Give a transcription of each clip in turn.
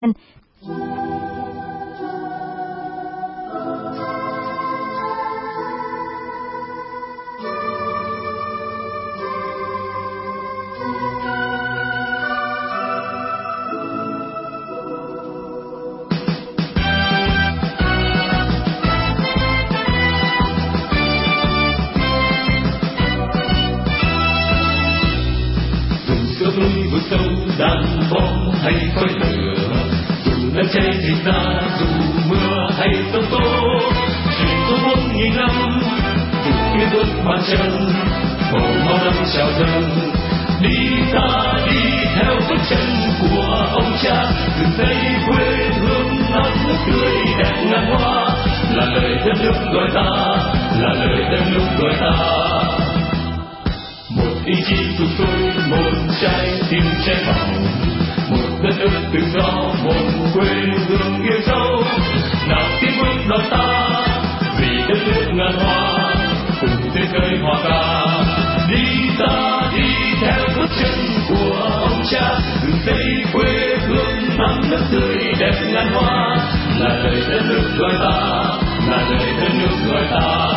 Vực sâu đàn bom hay khói lửa, dù nắng cháy thịt ra, dù mưa hay sóng tố, truyền số 4.000 năm, dù kiên bước bàn chân, màu máu đắm trào dâng. Đi ta đi theo bước chân của ông cha, từng xây quê hương non nước tươi đẹp ngàn hoa, là lời đất nước gọi ta, là lời đất nước gọi ta. Một ý chí sục sôi, một trái tim cháy bỏng, một đất nước tự do, một quê hương yêu dấu. Nào tiến bước đón ta, vì đất nước ngàn hoa, cùng tiếng cười hòa ca. Đi ta đi theo bước chân của ông cha, từng xây quê hương non nước tươi đẹp ngàn hoa, là lời đất nước gọi ta, là lời đất nước gọi ta.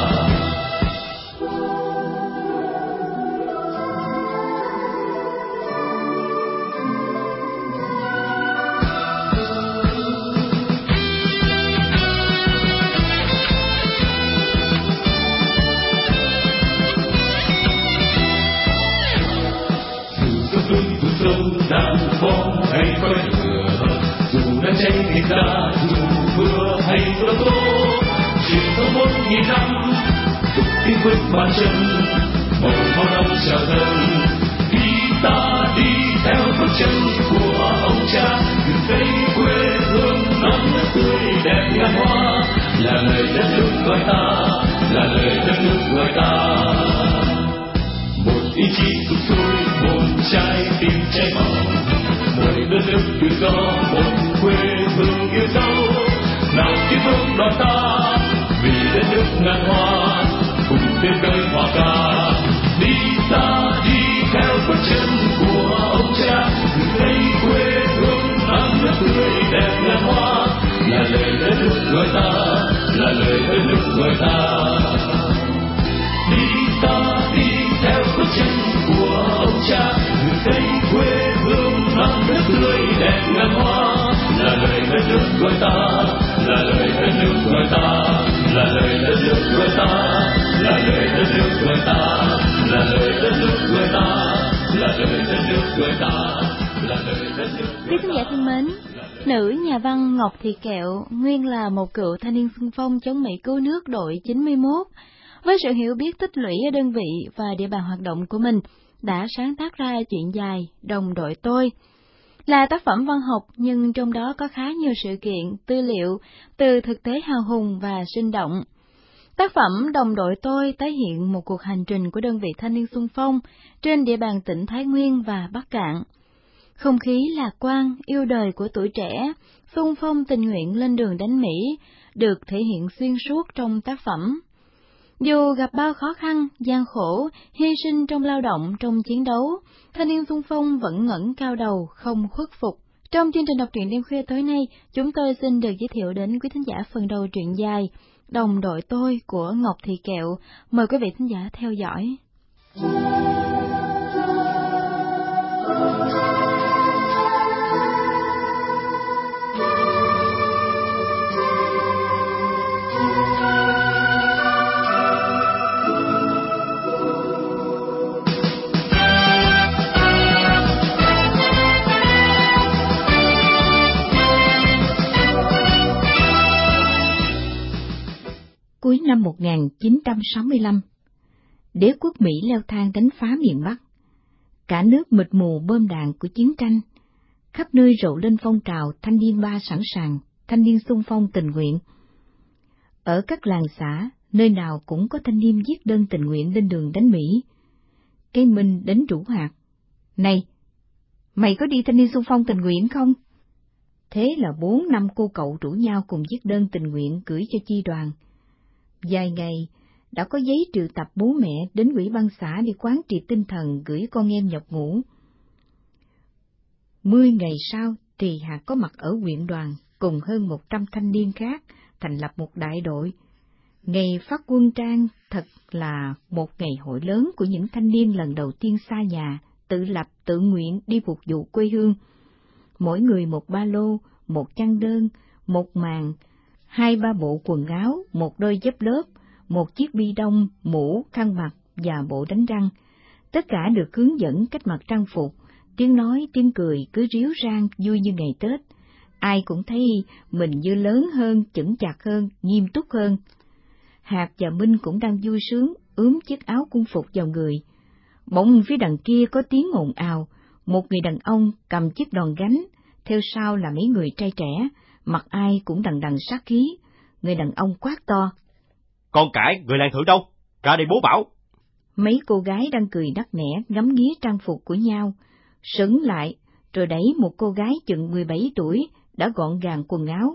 Đàn bom hay khói lửa, dù nắng cháy thịt ra, dù mưa hay gió tố, truyền thống 4.000 năm, tục tiếng bước bàn chân, màu máu đắm trào dâng. Đi ta đi theo bước chân của ông cha, từ xây quê hương non nước tươi đẹp ngàn hoa, là lời đất nước gọi ta, là lời đất nước gọi ta. Một ý chí sục sôi, một trái tim cháy bỏng, một đất nước tự do, một quê hương yêu dấu. Nào tiếp tục đón ta, vì đất nước ngàn hoa, cùng tiếng cười hòa ca. Đi ta đi theo bước chân của ông cha, từ đây quê hương non nước tươi đẹp ngàn hoa, là lời đất nước gọi ta, là lời đất nước gọi ta. Đi ta đi theo bước chân của ông cha, từ cây quê hương non nước tươi đẹp ngàn hoa, là lời đất nước gọi ta, là lời đất nước gọi ta, là lời đất nước gọi ta, là lời đất nước gọi ta, là lời đất nước gọi ta, là lời đất nước gọi ta, là lời đất nước. Quý khán giả thân mến, nữ nhà văn Ngọc Thị Kẹo nguyên là một cựu thanh niên xung phong chống Mỹ cứu nước đội 91. Với sự hiểu biết tích lũy ở đơn vị và địa bàn hoạt động của mình, đã sáng tác ra truyện dài Đồng đội tôi. Là tác phẩm văn học nhưng trong đó có khá nhiều sự kiện, tư liệu từ thực tế hào hùng và sinh động. Tác phẩm Đồng đội tôi tái hiện một cuộc hành trình của đơn vị thanh niên xung phong trên địa bàn tỉnh Thái Nguyên và Bắc Kạn. Không khí lạc quan, yêu đời của tuổi trẻ, xung phong tình nguyện lên đường đánh Mỹ, được thể hiện xuyên suốt trong tác phẩm. Dù gặp bao khó khăn, gian khổ, hy sinh trong lao động, trong chiến đấu, thanh niên xung phong vẫn ngẩng cao đầu, không khuất phục. Trong chương trình đọc truyện đêm khuya tối nay, chúng tôi xin được giới thiệu đến quý thính giả phần đầu truyện dài Đồng đội tôi của Ngọc Thị Kẹo. Mời quý vị thính giả theo dõi. Cuối năm 1965, đế quốc Mỹ leo thang đánh phá miền Bắc. Cả nước mịt mù bom đạn của chiến tranh, khắp nơi rộ lên phong trào thanh niên ba sẵn sàng, thanh niên xung phong tình nguyện. Ở các làng xã, nơi nào cũng có thanh niên viết đơn tình nguyện lên đường đánh Mỹ. Cây Minh đến rủ Hạt: "Này, mày có đi thanh niên xung phong tình nguyện không?" Thế là 4-5 cô cậu rủ nhau cùng viết đơn tình nguyện gửi cho chi đoàn. Vài ngày, đã có giấy triệu tập bố mẹ đến ủy ban xã để quán triệt tinh thần gửi con em nhập ngũ. 10 ngày sau thì Hạt có mặt ở huyện đoàn cùng hơn 100 thanh niên khác thành lập một đại đội. Ngày phát quân trang thật là một ngày hội lớn của những thanh niên lần đầu tiên xa nhà, tự lập tự nguyện đi phục vụ quê hương. Mỗi người một ba lô, một chăn đơn, một màn, 2-3 bộ quần áo, một đôi dép lớp, một chiếc bi đông, mũ, khăn mặt và bộ đánh răng. Tất cả được hướng dẫn cách mặc trang phục, tiếng nói, tiếng cười cứ ríu rang vui như ngày Tết. Ai cũng thấy mình như lớn hơn, chững chạc hơn, nghiêm túc hơn. Hạt và Minh cũng đang vui sướng, ướm chiếc áo quân phục vào người. Bỗng phía đằng kia có tiếng ồn ào, một người đàn ông cầm chiếc đòn gánh, theo sau là mấy người trai trẻ, mặt ai cũng đằng đằng sát khí. Người đàn ông quát to: Con cải, người làng thử đâu? Ra đây bố bảo. Mấy cô gái đang cười nắc nẻ ngắm nghía trang phục của nhau, sững lại, rồi đẩy một cô gái chừng 17 tuổi, đã gọn gàng quần áo.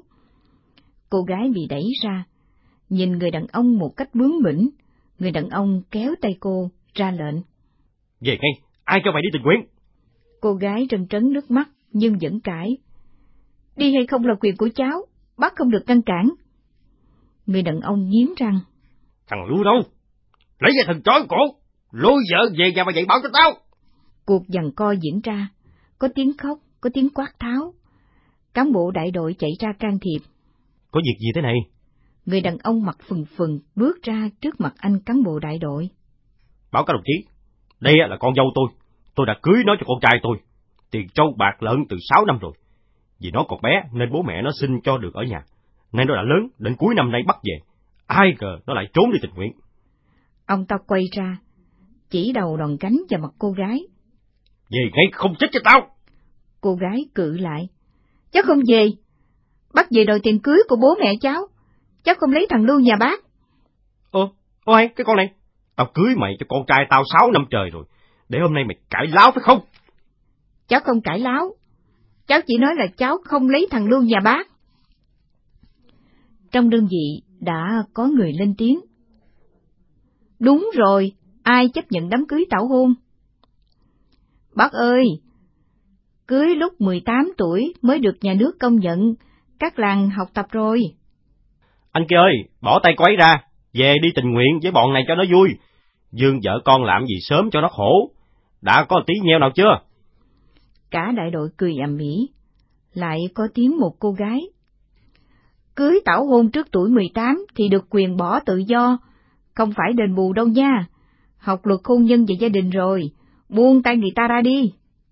Cô gái bị đẩy ra, nhìn người đàn ông một cách bướng bỉnh, người đàn ông kéo tay cô, ra lệnh: Về ngay, ai cho mày đi tình nguyện? Cô gái trân trấn nước mắt, nhưng vẫn cãi: Đi hay không là quyền của cháu, bác không được ngăn cản. Người đàn ông nghiến răng: Thằng Lưu đâu? Lấy ra thằng chó cổ, lôi vợ về nhà mà dạy bảo cho tao. Cuộc giằng co diễn ra, có tiếng khóc, có tiếng quát tháo. Cán bộ đại đội chạy ra can thiệp. Có việc gì thế này? Người đàn ông mặt phừng phừng bước ra trước mặt anh cán bộ đại đội. Báo các đồng chí, đây là con dâu tôi đã cưới nó cho con trai tôi. Tiền trâu bạc lợn từ 6 năm rồi. Vì nó còn bé nên bố mẹ nó xin cho được ở nhà. Nên nó đã lớn, đến cuối năm nay bắt về. Ai ngờ nó lại trốn đi tình nguyện. Ông ta quay ra, chỉ đầu đòn gánh vào mặt cô gái. Về ngay không chết cho tao. Cô gái cự lại: Cháu không về. Bác về đòi tiền cưới của bố mẹ cháu. Cháu không lấy thằng Lưu nhà bác. Ôi, cái con này. Tao cưới mày cho con trai tao 6 năm trời rồi. Để hôm nay mày cãi láo phải không? Cháu không cãi láo. Cháu chỉ nói là cháu không lấy thằng Lưu nhà bác. Trong đơn vị đã có người lên tiếng: Đúng rồi, ai chấp nhận đám cưới tảo hôn? Bác ơi, cưới lúc 18 tuổi mới được nhà nước công nhận, các làng học tập rồi. Anh kia ơi, bỏ tay quấy ra, về đi tình nguyện với bọn này cho nó vui. Dương vợ con làm gì sớm cho nó khổ. Đã có tí nheo nào chưa? Cả đại đội cười ầm ĩ. Lại có tiếng một cô gái: Cưới tảo hôn trước tuổi 18 thì được quyền bỏ tự do, không phải đền bù đâu nha. Học luật hôn nhân và gia đình rồi, buông tay người ta ra đi.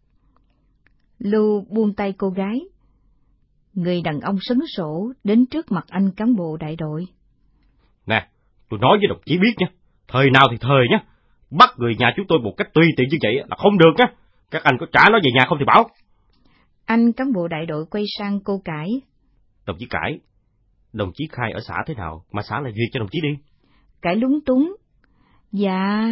Lưu buông tay cô gái. Người đàn ông sấn sổ đến trước mặt anh cán bộ đại đội. Nè, tôi nói với đồng chí biết nha, thời nào thì thời nhé. Bắt người nhà chúng tôi một cách tùy tiện như vậy là không được á. Các anh có trả nó về nhà không thì bảo. Anh cán bộ đại đội quay sang cô Cải. Đồng chí Cải, đồng chí khai ở xã thế nào mà xã lại duyệt cho đồng chí đi? Cải lúng túng: Dạ,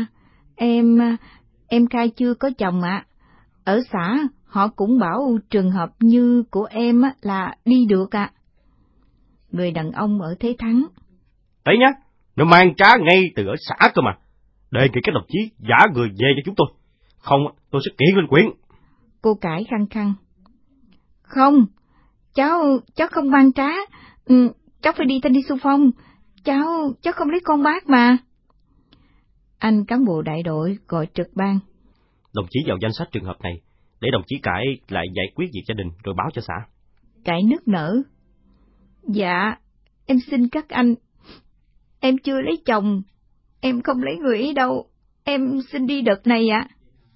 em khai chưa có chồng ạ. Ở xã họ cũng bảo trường hợp như của em là đi được ạ. Người đàn ông ở thế thắng: Đấy nhá, nó mang trá ngay từ ở xã cơ mà. Đề nghị các đồng chí giả người về cho chúng tôi. Không, tôi sẽ kiện lên huyện. Cô Cải khăng khăng: Không, cháu không mang trá. Cháu phải đi thanh niên xung phong. Cháu không lấy con bác mà. Anh cán bộ đại đội gọi trực ban: Đồng chí vào danh sách trường hợp này, để đồng chí Cải lại giải quyết việc gia đình rồi báo cho xã. Cải nức nở: Dạ, em xin các anh. Em chưa lấy chồng, em không lấy người ấy đâu. Em xin đi đợt này ạ.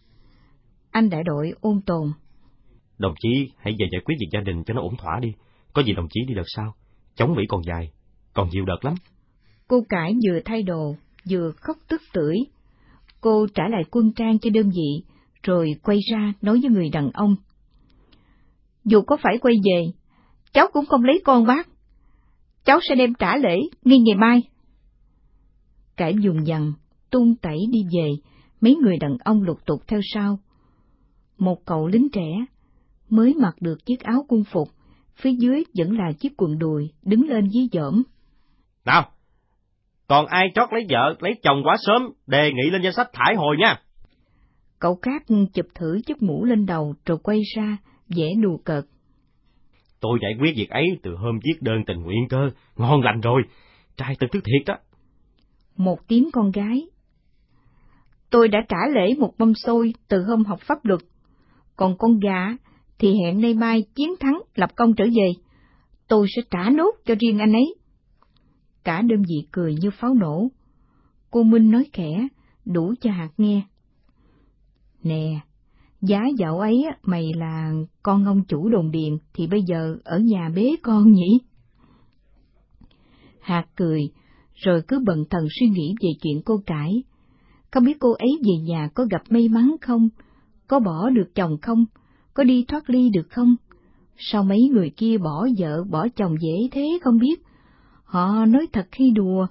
Anh đại đội ôn tồn: Đồng chí hãy về giải quyết việc gia đình cho nó ổn thỏa đi. Có gì đồng chí đi đợt sau. Chống Mỹ còn dài, còn nhiều đợt lắm. Cô Cải vừa thay đồ, vừa khóc tức tưởi. Cô trả lại quân trang cho đơn vị, rồi quay ra nói với người đàn ông: Dù có phải quay về, cháu cũng không lấy con bác. Cháu sẽ đem trả lễ ngay ngày mai. Cải dùng dằng, tung tẩy đi về, mấy người đàn ông lục tục theo sau. Một cậu lính trẻ, mới mặc được chiếc áo quân phục, phía dưới vẫn là chiếc quần đùi, đứng lên dí dỏm: Nào, còn ai trót lấy vợ, lấy chồng quá sớm, đề nghị lên danh sách thải hồi nha. Cậu khác chụp thử chiếc mũ lên đầu rồi quay ra, vẽ đùa cợt: Tôi giải quyết việc ấy từ hôm viết đơn tình nguyện cơ, ngon lành rồi, trai tân thức thiệt đó. Một tiếng con gái. Tôi đã trả lễ một mâm xôi từ hôm học pháp luật, còn con gà thì hẹn nay mai chiến thắng lập công trở về, tôi sẽ trả nốt cho riêng anh ấy. Cả đơn vị cười như pháo nổ. Cô Minh nói khẽ, đủ cho Hạt nghe. Nè, giá dạo ấy mày là con ông chủ đồn điền thì bây giờ ở nhà bế con nhỉ? Hạt cười, rồi cứ bận thần suy nghĩ về chuyện cô cãi. Không biết cô ấy về nhà có gặp may mắn không? Có bỏ được chồng không? Có đi thoát ly được không? Sao mấy người kia bỏ vợ bỏ chồng dễ thế không biết? Họ nói thật hay đùa?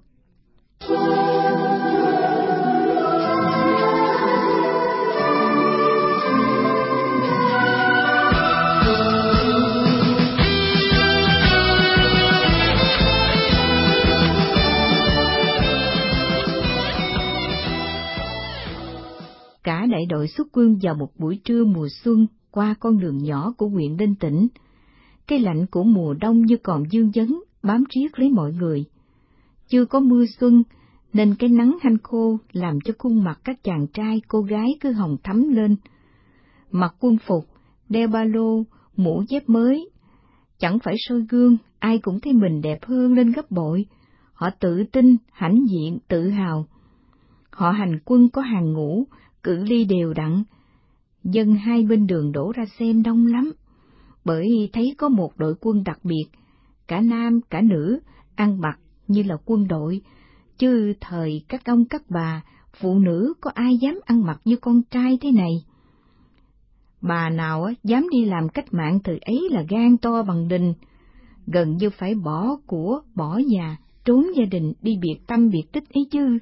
Cả đại đội xuất quân vào một buổi trưa mùa xuân qua con đường nhỏ của huyện Ninh Tĩnh. Cái lạnh của mùa đông như còn vương vấn bám riết lấy mọi người. Chưa có mưa xuân nên cái nắng hanh khô làm cho khuôn mặt các chàng trai cô gái cứ hồng thắm lên. Mặc quân phục, đeo ba lô, mũ dép mới, chẳng phải soi gương ai cũng thấy mình đẹp hơn lên gấp bội. Họ tự tin, hãnh diện, tự hào. Họ hành quân có hàng ngũ, cự ly đều đặn. Dân hai bên đường đổ ra xem đông lắm, bởi thấy có một đội quân đặc biệt, cả nam cả nữ, ăn mặc như là quân đội, chứ thời các ông các bà, phụ nữ có ai dám ăn mặc như con trai thế này. Bà nào dám đi làm cách mạng thời ấy là gan to bằng đình, gần như phải bỏ của, bỏ nhà, trốn gia đình đi biệt tâm biệt tích ấy chứ.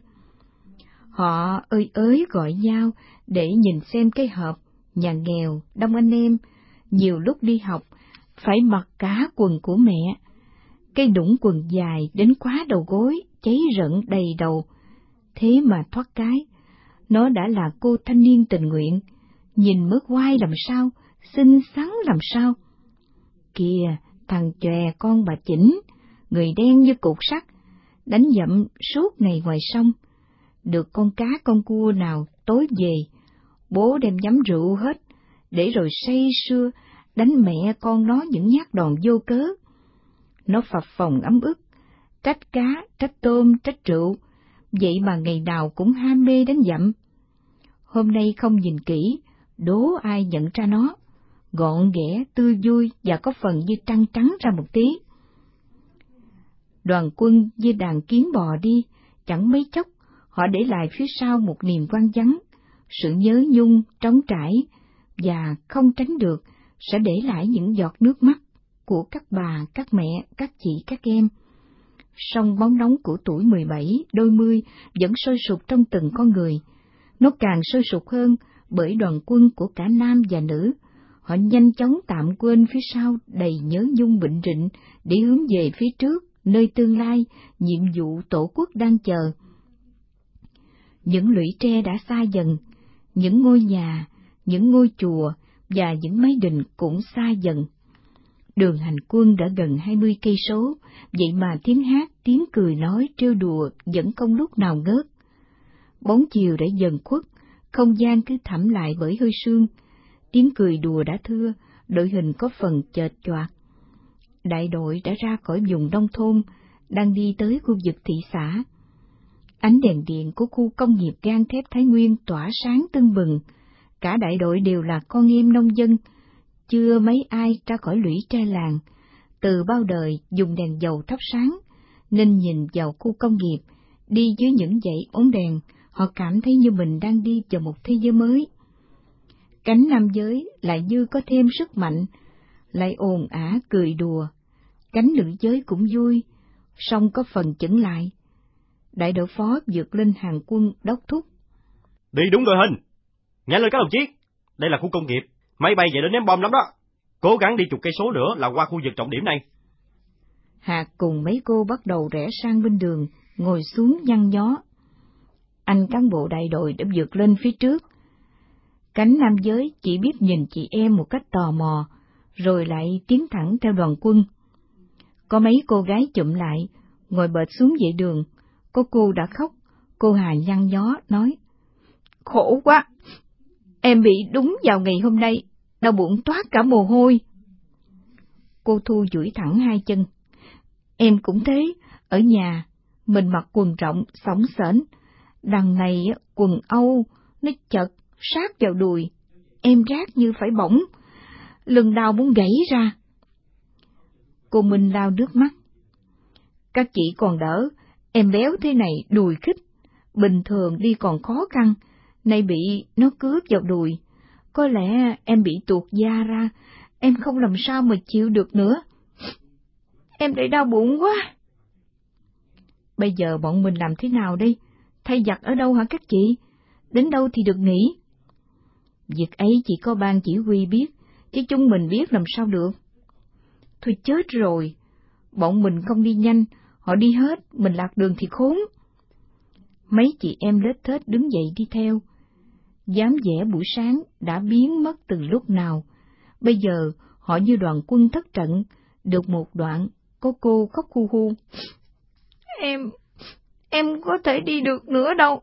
Họ ới gọi nhau để nhìn xem cái hộp, nhà nghèo, đông anh em, nhiều lúc đi học, phải mặc cả quần của mẹ. Cái đũng quần dài đến quá đầu gối, cháy rận đầy đầu. Thế mà thoát cái, nó đã là cô thanh niên tình nguyện, nhìn mới oai làm sao, xinh xắn làm sao. Kìa, thằng chòe con bà Chỉnh, người đen như cục sắt, đánh dậm suốt ngày ngoài sông. Được con cá con cua nào tối về, bố đem nhắm rượu hết, để rồi say sưa đánh mẹ con nó những nhát đòn vô cớ. Nó phập phồng ấm ức, trách cá, trách tôm, trách rượu, vậy mà ngày nào cũng ham mê đánh dậm. Hôm nay không nhìn kỹ, đố ai nhận ra nó, gọn ghẽ, tươi vui và có phần như trăng trắng ra một tí. Đoàn quân như đàn kiến bò đi, chẳng mấy chốc, họ để lại phía sau một niềm quan vắng, sự nhớ nhung, trống trải, và không tránh được sẽ để lại những giọt nước mắt của các bà, các mẹ, các chị, các em. Song bóng nóng của tuổi 17, đôi mươi vẫn sôi sục trong từng con người. Nó càng sôi sục hơn bởi đoàn quân của cả nam và nữ. Họ nhanh chóng tạm quên phía sau đầy nhớ nhung bệnh rịnh để hướng về phía trước, nơi tương lai, nhiệm vụ tổ quốc đang chờ. Những lũy tre đã xa dần, những ngôi nhà, những ngôi chùa và những mái đình cũng xa dần. Đường hành quân đã gần 20 cây số, vậy mà tiếng hát, tiếng cười nói, trêu đùa vẫn không lúc nào ngớt. Bóng chiều đã dần khuất, không gian cứ thẳm lại bởi hơi sương. Tiếng cười đùa đã thưa, đội hình có phần chệch choạc. Đại đội đã ra khỏi vùng nông thôn, đang đi tới khu vực thị xã. Ánh đèn điện của khu công nghiệp gang thép Thái Nguyên tỏa sáng tưng bừng. Cả đại đội đều là con em nông dân, chưa mấy ai ra khỏi lũy tre làng. Từ bao đời dùng đèn dầu thắp sáng, nên nhìn vào khu công nghiệp, đi dưới những dãy ống đèn, họ cảm thấy như mình đang đi vào một thế giới mới. Cánh nam giới lại như có thêm sức mạnh, lại ồn ả cười đùa. Cánh nữ giới cũng vui, song có phần chững lại. Đại đội phó vượt lên hàng quân đốc thúc. Đi đúng đội hình. Nhanh lên các đồng chí. Đây là khu công nghiệp, máy bay về đến ném bom lắm đó. Cố gắng đi chục cây số nữa là qua khu vực trọng điểm này. Hạt cùng mấy cô bắt đầu rẽ sang bên đường, ngồi xuống nhăn nhó. Anh cán bộ đại đội đã vượt lên phía trước. Cánh nam giới chỉ biết nhìn chị em một cách tò mò, rồi lại tiến thẳng theo đoàn quân. Có mấy cô gái chụm lại, ngồi bệt xuống vệ đường, có cô đã khóc, cô Hà nhăn nhó nói, khổ quá, em bị đúng vào ngày hôm nay, đau bụng toát cả mồ hôi. Cô Thu duỗi thẳng hai chân, em cũng thế, ở nhà, mình mặc quần rộng, xõng xẻnh, đằng này quần Âu, nó chật, sát vào đùi, em rát như phải bỏng, lưng đau muốn gãy ra. Cô Minh lau nước mắt, các chị còn đỡ, em béo thế này đùi khích, bình thường đi còn khó khăn, nay bị nó cướp vào đùi, có lẽ em bị tuột da ra, em không làm sao mà chịu được nữa. Em lại đau bụng quá. Bây giờ bọn mình làm thế nào đây? Thay giặt ở đâu hả các chị? Đến đâu thì được nghỉ? Việc ấy chỉ có ban chỉ huy biết, chứ chúng mình biết làm sao được. Thôi chết rồi, bọn mình không đi nhanh, họ đi hết, mình lạc đường thì khốn. Mấy chị em lết thết đứng dậy đi theo. Dám vẻ buổi sáng đã biến mất từ lúc nào. Bây giờ họ như đoàn quân thất trận, được một đoạn, có cô khóc hu hu. Em có thể đi được nữa đâu.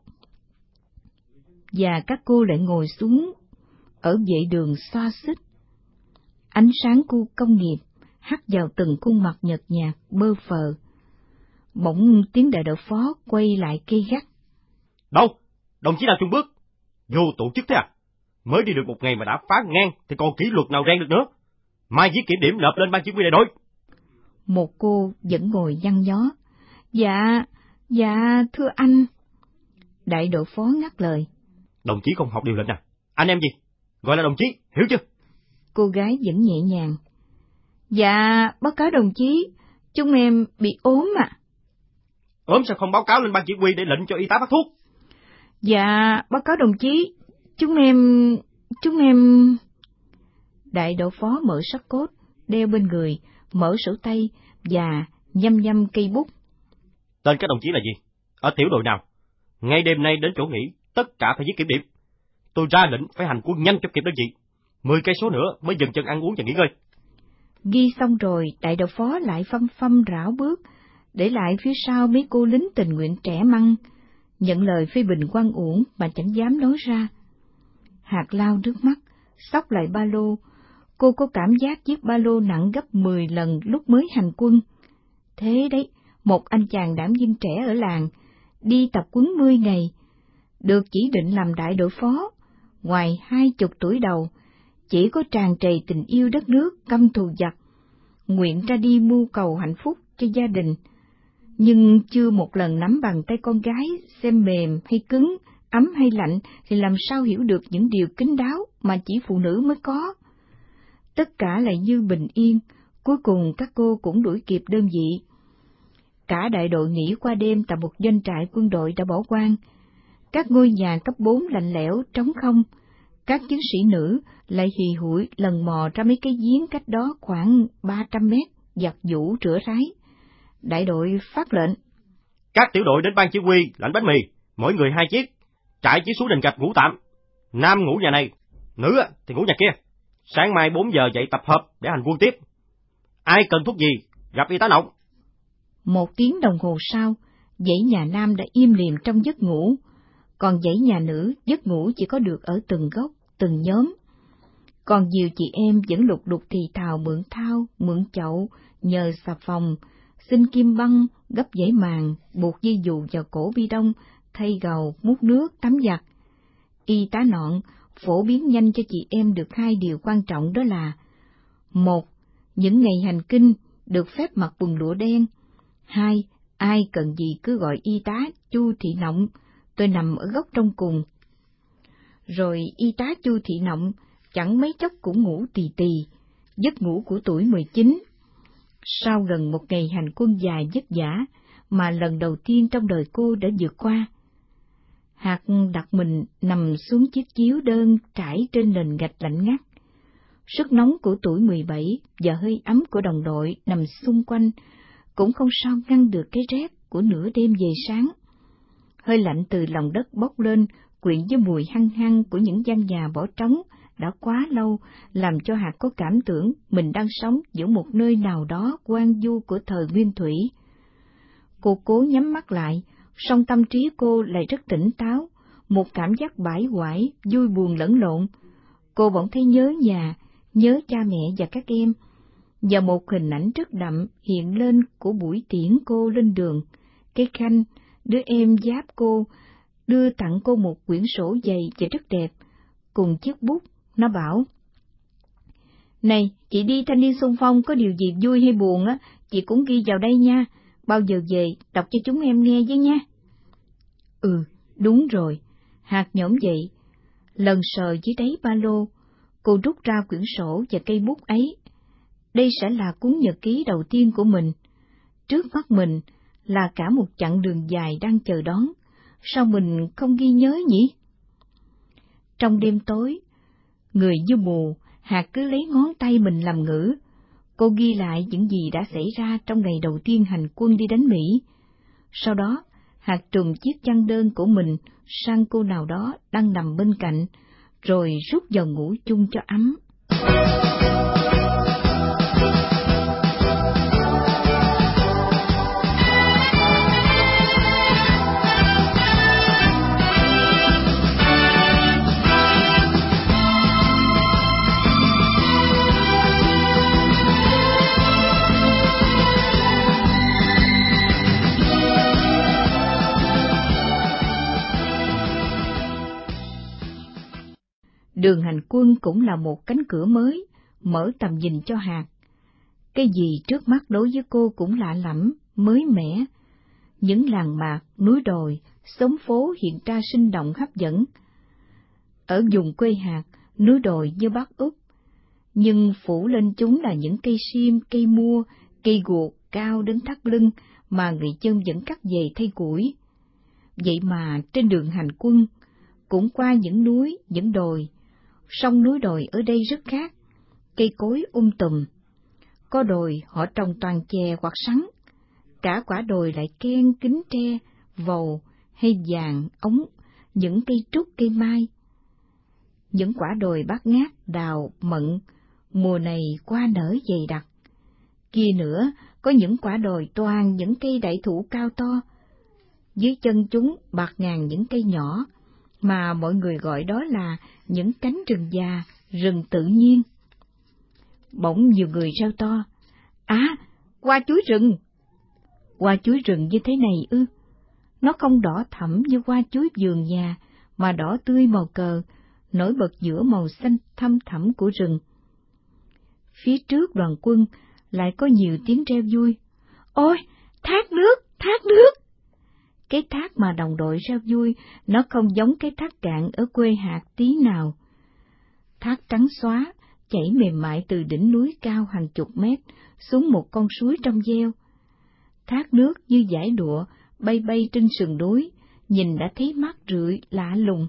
Và các cô lại ngồi xuống ở vệ đường xoa xích. Ánh sáng khu công nghiệp hắt vào từng khuôn mặt nhợt nhạt bơ phờ. Bỗng tiếng đại đội phó quay lại cây gắt. Đâu? Đồng chí nào chung bước? Vô tổ chức thế à? Mới đi được một ngày mà đã phá ngang thì còn kỷ luật nào rèn được nữa. Mai viết kiểm điểm nộp lên ban chỉ huy đại đội. Một cô vẫn ngồi nhăn nhó. Dạ, thưa anh. Đại đội phó ngắt lời. Đồng chí không học điều lệnh à? Anh em gì? Gọi là đồng chí, hiểu chưa? Cô gái vẫn nhẹ nhàng. Dạ, báo cáo đồng chí, chúng em bị ốm ạ. Ốm sao không báo cáo lên ban chỉ huy để lệnh cho y tá phát thuốc? Dạ, báo cáo đồng chí, chúng em... Đại đội phó mở sắt cốt, đeo bên người, mở sổ tay và nhăm cây bút. Tên các đồng chí là gì? Ở tiểu đội nào? Ngay đêm nay đến chỗ nghỉ, tất cả phải viết kiểm điểm. Tôi ra lệnh phải hành quân nhanh cho kịp đơn vị. 10 cây số nữa mới dừng chân ăn uống và nghỉ ngơi. Ghi xong rồi, đại đội phó lại phăm rảo bước, để lại phía sau mấy cô lính tình nguyện trẻ măng, nhận lời phê bình oan uổng mà chẳng dám nói ra. Hạt lau nước mắt, xốc lại ba lô. Cô có cảm giác chiếc ba lô nặng gấp 10 lần lúc mới hành quân. Thế đấy, một anh chàng đảng viên trẻ ở làng, đi tập huấn 10 ngày, được chỉ định làm đại đội phó, ngoài 20 tuổi đầu, chỉ có tràn trề tình yêu đất nước, căm thù giặc, nguyện ra đi mưu cầu hạnh phúc cho gia đình, nhưng chưa một lần nắm bàn tay con gái xem mềm hay cứng, ấm hay lạnh thì làm sao hiểu được những điều kín đáo mà chỉ phụ nữ mới có. Tất cả lại như bình yên, cuối cùng các cô cũng đuổi kịp đơn vị. Cả đại đội nghỉ qua đêm tại một doanh trại quân đội đã bỏ hoang. Các ngôi nhà cấp 4 lạnh lẽo, trống không. Các chiến sĩ nữ lại hì hụi lần mò ra mấy cái giếng cách đó khoảng 300 mét, giặt giũ rửa ráy. Đại đội phát lệnh. Các tiểu đội đến ban chỉ huy lãnh bánh mì, mỗi người 2 chiếc. Trại chỉ xuống đền gạch ngủ tạm. Nam ngủ nhà này, nữ thì ngủ nhà kia. Sáng mai 4 giờ dậy tập hợp để hành quân tiếp. Ai cần thuốc gì, gặp y tá Nọng. 1 tiếng đồng hồ sau, dãy nhà nam đã im lìm trong giấc ngủ, còn dãy nhà nữ giấc ngủ chỉ có được ở từng góc, từng nhóm. Còn nhiều chị em vẫn lục đục thì thào mượn thao, mượn chậu, nhờ xà phòng, xin kim băng, gấp dãy màn, buộc dây dù vào cổ bi đông, thay gầu, múc nước, tắm giặt. Y tá Nọn phổ biến nhanh cho chị em được 2 điều quan trọng, đó là: 1. Những ngày hành kinh được phép mặc quần lụa đen. 2. Ai cần gì cứ gọi y tá Chu Thị Nọng, tôi nằm ở góc trong cùng. Rồi y tá Chu Thị Nọng chẳng mấy chốc cũng ngủ tì tì, giấc ngủ của tuổi 19. Sau gần một ngày hành quân dài vất vả mà lần đầu tiên trong đời cô đã vượt qua, Hạt đặt mình nằm xuống chiếc chiếu đơn trải trên nền gạch lạnh ngắt. Sức nóng của tuổi 17 và hơi ấm của đồng đội nằm xung quanh cũng không sao ngăn được cái rét của nửa đêm về sáng. Hơi lạnh từ lòng đất bốc lên quyện với mùi hăng hăng của những gian nhà bỏ trống đã quá lâu, làm cho Hạt có cảm tưởng mình đang sống giữa một nơi nào đó hoang vu của thời Nguyên Thủy. Cô cố nhắm mắt lại, song tâm trí cô lại rất tỉnh táo, một cảm giác bải hoải, vui buồn lẫn lộn. Cô bỗng thấy nhớ nhà, nhớ cha mẹ và các em, và một hình ảnh rất đậm hiện lên của buổi tiễn cô lên đường. Cái Khanh, đứa em giáp cô, đưa tặng cô một quyển sổ dày và rất đẹp, cùng chiếc bút. Nó bảo: "Này, chị đi thanh niên xung phong có điều gì vui hay buồn á, chị cũng ghi vào đây nha, bao giờ về đọc cho chúng em nghe với nha." Ừ, đúng rồi. Hạt nhổm dậy, lần sờ dưới đáy ba lô, cô rút ra quyển sổ và cây bút ấy. Đây sẽ là cuốn nhật ký đầu tiên của mình. Trước mắt mình là cả một chặng đường dài đang chờ đón. Sao mình không ghi nhớ nhỉ? Trong đêm tối, người như mù, Hạt cứ lấy ngón tay mình làm ngữ. Cô ghi lại những gì đã xảy ra trong ngày đầu tiên hành quân đi đánh Mỹ. Sau đó, Hạt trùm chiếc chăn đơn của mình sang cô nào đó đang nằm bên cạnh, rồi rút vào ngủ chung cho ấm. Đường hành quân cũng là một cánh cửa mới, mở tầm nhìn cho Hạt. Cái gì trước mắt đối với cô cũng lạ lẫm, mới mẻ. Những làng mạc, núi đồi, xóm phố hiện ra sinh động hấp dẫn. Ở vùng quê Hạt, núi đồi như Bắc Úc, nhưng phủ lên chúng là những cây sim, cây mua, cây guộc cao đến thắt lưng mà người dân vẫn cắt về thay củi. Vậy mà trên đường hành quân, cũng qua những núi, những đồi, sông núi đồi ở đây rất khác, cây cối tùm. Có đồi họ trồng toàn chè hoặc sắn, cả quả đồi lại ken kính tre, vầu hay vàng, ống, những cây trúc, cây mai. Những quả đồi bát ngát, đào, mận, mùa này hoa nở dày đặc. Kia nữa, có những quả đồi toàn những cây đại thụ cao to. Dưới chân chúng bạt ngàn những cây nhỏ, mà mọi người gọi đó là những cánh rừng già, rừng tự nhiên. Bỗng nhiều người reo to: "À, hoa chuối rừng!" Hoa chuối rừng như thế này ư? Nó không đỏ thẫm như hoa chuối vườn nhà, mà đỏ tươi màu cờ, nổi bật giữa màu xanh thăm thẳm của rừng. Phía trước đoàn quân lại có nhiều tiếng reo vui: "Ôi, thác nước, thác nước!" Cái thác mà đồng đội reo vui, nó không giống cái thác cạn ở quê Hạt tí nào. Thác trắng xóa, chảy mềm mại từ đỉnh núi cao hàng chục mét xuống một con suối trong veo. Thác nước như dải đụa bay bay trên sườn núi, nhìn đã thấy mát rượi lạ lùng.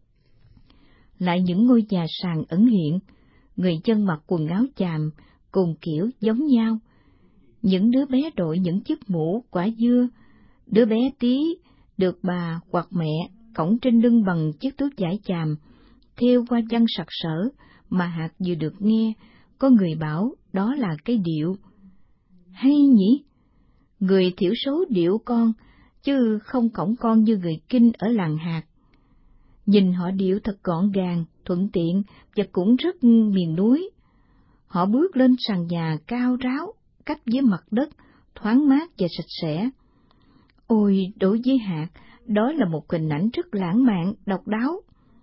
Lại những ngôi nhà sàn ẩn hiện, người dân mặc quần áo chàm, cùng kiểu giống nhau. Những đứa bé đội những chiếc mũ quả dưa, đứa bé tí được bà hoặc mẹ cõng trên lưng bằng chiếc túi vải chàm, thêu hoa văn sặc sỡ mà Hạt vừa được nghe, có người bảo đó là cái điệu. Hay nhỉ? Người thiểu số điệu con, chứ không cõng con như người Kinh ở làng Hạt. Nhìn họ điệu thật gọn gàng, thuận tiện và cũng rất miền núi. Họ bước lên sàn nhà cao ráo, cách với mặt đất, thoáng mát và sạch sẽ. Ôi, đối với Hạt, đó là một hình ảnh rất lãng mạn, độc đáo.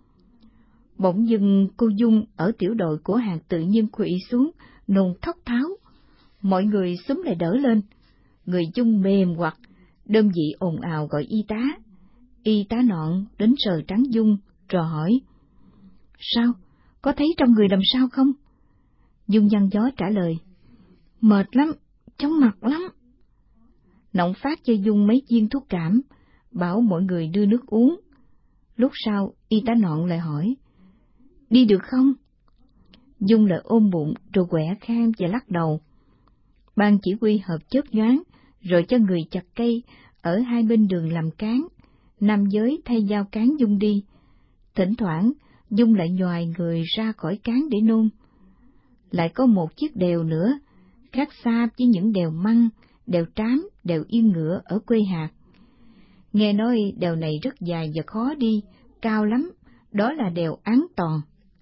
Bỗng dưng cô Dung ở tiểu đội của Hạt tự nhiên khuỵu xuống, nôn thốc tháo. Mọi người xúm lại đỡ lên. Người Dung mềm hoặc, đơn vị ồn ào gọi y tá. Y tá nọn đến sờ trán Dung, rồi hỏi: "Sao? Có thấy trong người làm sao không?" Dung nhăn gió trả lời: "Mệt lắm, chóng mặt lắm." Nọng phát cho Dung mấy viên thuốc cảm, bảo mọi người đưa nước uống. Lúc sau, y tá nọn lại hỏi: "Đi được không?" Dung lại ôm bụng rồi quẹ khan và lắc đầu. Ban chỉ huy họp chớp nhoáng, rồi cho người chặt cây ở hai bên đường làm cán, nam giới thay giao cán Dung đi. Thỉnh thoảng, Dung lại nhoài người ra khỏi cán để nôn. Lại có một chiếc đèo nữa, khác xa với những đèo măng, đèo trám, đèo yên ngựa ở quê hạt. Nghe nói đèo này rất dài và khó đi, cao lắm, đó là đèo Án Toàn.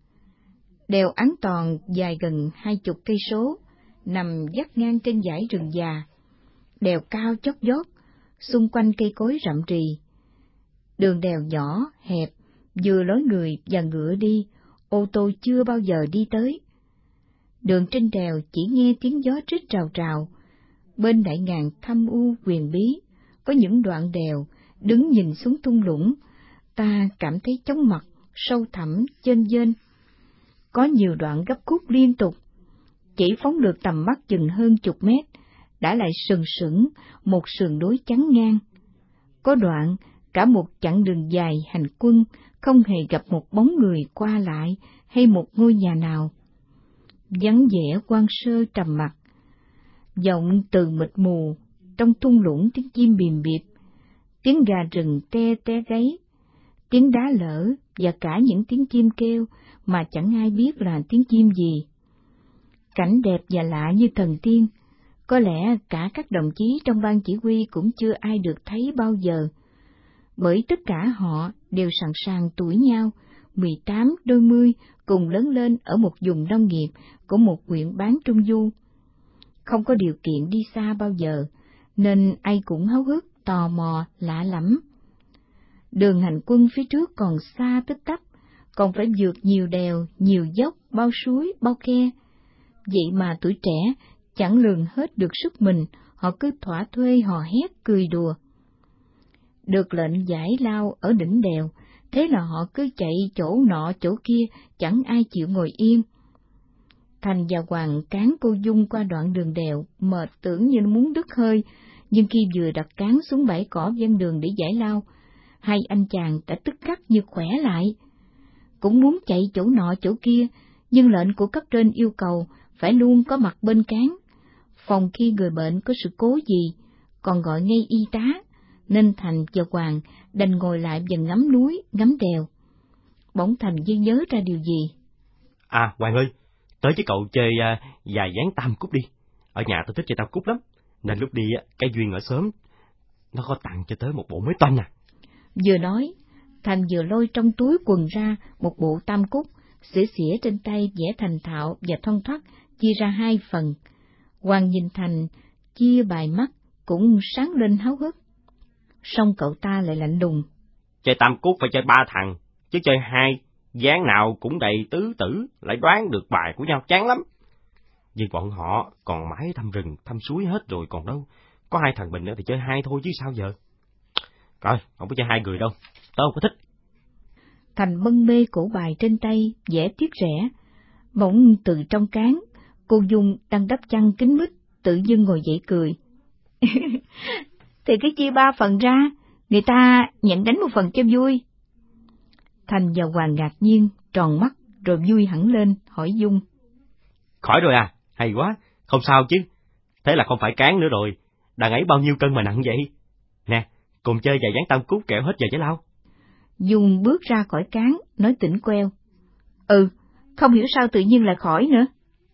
Đèo Án Toàn dài gần 20 cây số, nằm vắt ngang trên dãy rừng già. Đèo cao chót vót, xung quanh cây cối rậm rì. Đường đèo nhỏ, hẹp, vừa lối người và ngựa đi, ô tô chưa bao giờ đi tới. Đường trên đèo chỉ nghe tiếng gió rít rào rào. Bên đại ngàn thâm u huyền bí, có những đoạn đèo, đứng nhìn xuống thung lũng, ta cảm thấy chóng mặt, sâu thẳm, chênh vênh. Có nhiều đoạn gấp khúc liên tục, chỉ phóng được tầm mắt chừng hơn chục mét, đã lại sừng sững một sườn núi chắn ngang. Có đoạn, cả một chặng đường dài hành quân, không hề gặp một bóng người qua lại hay một ngôi nhà nào. Vắng vẻ hoang sơ trầm mặc, vọng từ mịt mù, trong thung lũng tiếng chim bìm bịp, tiếng gà rừng te te gáy, tiếng đá lở và cả những tiếng chim kêu mà chẳng ai biết là tiếng chim gì. Cảnh đẹp và lạ như thần tiên, có lẽ cả các đồng chí trong ban chỉ huy cũng chưa ai được thấy bao giờ, bởi tất cả họ đều sẵn sàng tuổi nhau, 18 đôi mươi, cùng lớn lên ở một vùng nông nghiệp của một huyện bán trung du. Không có điều kiện đi xa bao giờ, nên ai cũng háo hức, tò mò, lạ lẫm. Đường hành quân phía trước còn xa tích tắp, còn phải vượt nhiều đèo, nhiều dốc, bao suối, bao khe. Vậy mà tuổi trẻ chẳng lường hết được sức mình, họ cứ thỏa thuê hò hét cười đùa. Được lệnh giải lao ở đỉnh đèo, thế là họ cứ chạy chỗ nọ chỗ kia, chẳng ai chịu ngồi yên. Thành và Hoàng cán cô Dung qua đoạn đường đèo, mệt tưởng như muốn đứt hơi, nhưng khi vừa đặt cán xuống bãi cỏ ven đường để giải lao, hai anh chàng đã tức khắc như khỏe lại. Cũng muốn chạy chỗ nọ chỗ kia, nhưng lệnh của cấp trên yêu cầu phải luôn có mặt bên cán, phòng khi người bệnh có sự cố gì, còn gọi ngay y tá, nên Thành và Hoàng đành ngồi lại và ngắm núi, ngắm đèo. Bỗng Thành như nhớ ra điều gì. À, Hoàng ơi, tới với cậu chơi dài dáng tam cúc đi. Ở nhà tôi thích chơi tam cúc lắm, nên lúc đi cái Duyên ở xóm nó có tặng cho tới một bộ mới toanh à. Vừa nói, Thành vừa lôi trong túi quần ra một bộ tam cúc, xỉa xỉa trên tay vẽ thành thạo và thoăn thoắt, chia ra hai phần. Hoàng nhìn Thành chia bài mắt, cũng sáng lên háo hức. Song cậu ta lại lạnh lùng. Chơi tam cúc phải chơi 3 thằng, chứ chơi 2, dáng nào cũng đầy tứ tử, lại đoán được bài của nhau chán lắm. Nhưng bọn họ còn mãi thăm rừng, thăm suối hết rồi còn đâu. Có 2 thằng mình nữa thì chơi 2 thôi chứ sao giờ. Coi, không có chơi 2 người đâu, tớ không có thích. Thành mân mê cổ bài trên tay, vẽ tiếc rẻ. Bỗng từ trong cán, cô Dung đang đắp chăn kín mít, tự dưng ngồi dậy cười. Thì cứ chia 3 phần ra, người ta nhận đánh 1 phần cho vui. Thành và Hoàng ngạc nhiên, tròn mắt, rồi vui hẳn lên, hỏi Dung. Khỏi rồi à, hay quá, không sao chứ. Thế là không phải cán nữa rồi, đàn ấy bao nhiêu cân mà nặng vậy? Nè, cùng chơi dài dáng tam cúc kẹo hết giờ giải lao. Dung bước ra khỏi cán, nói tỉnh queo. Không hiểu sao tự nhiên là khỏi nữa.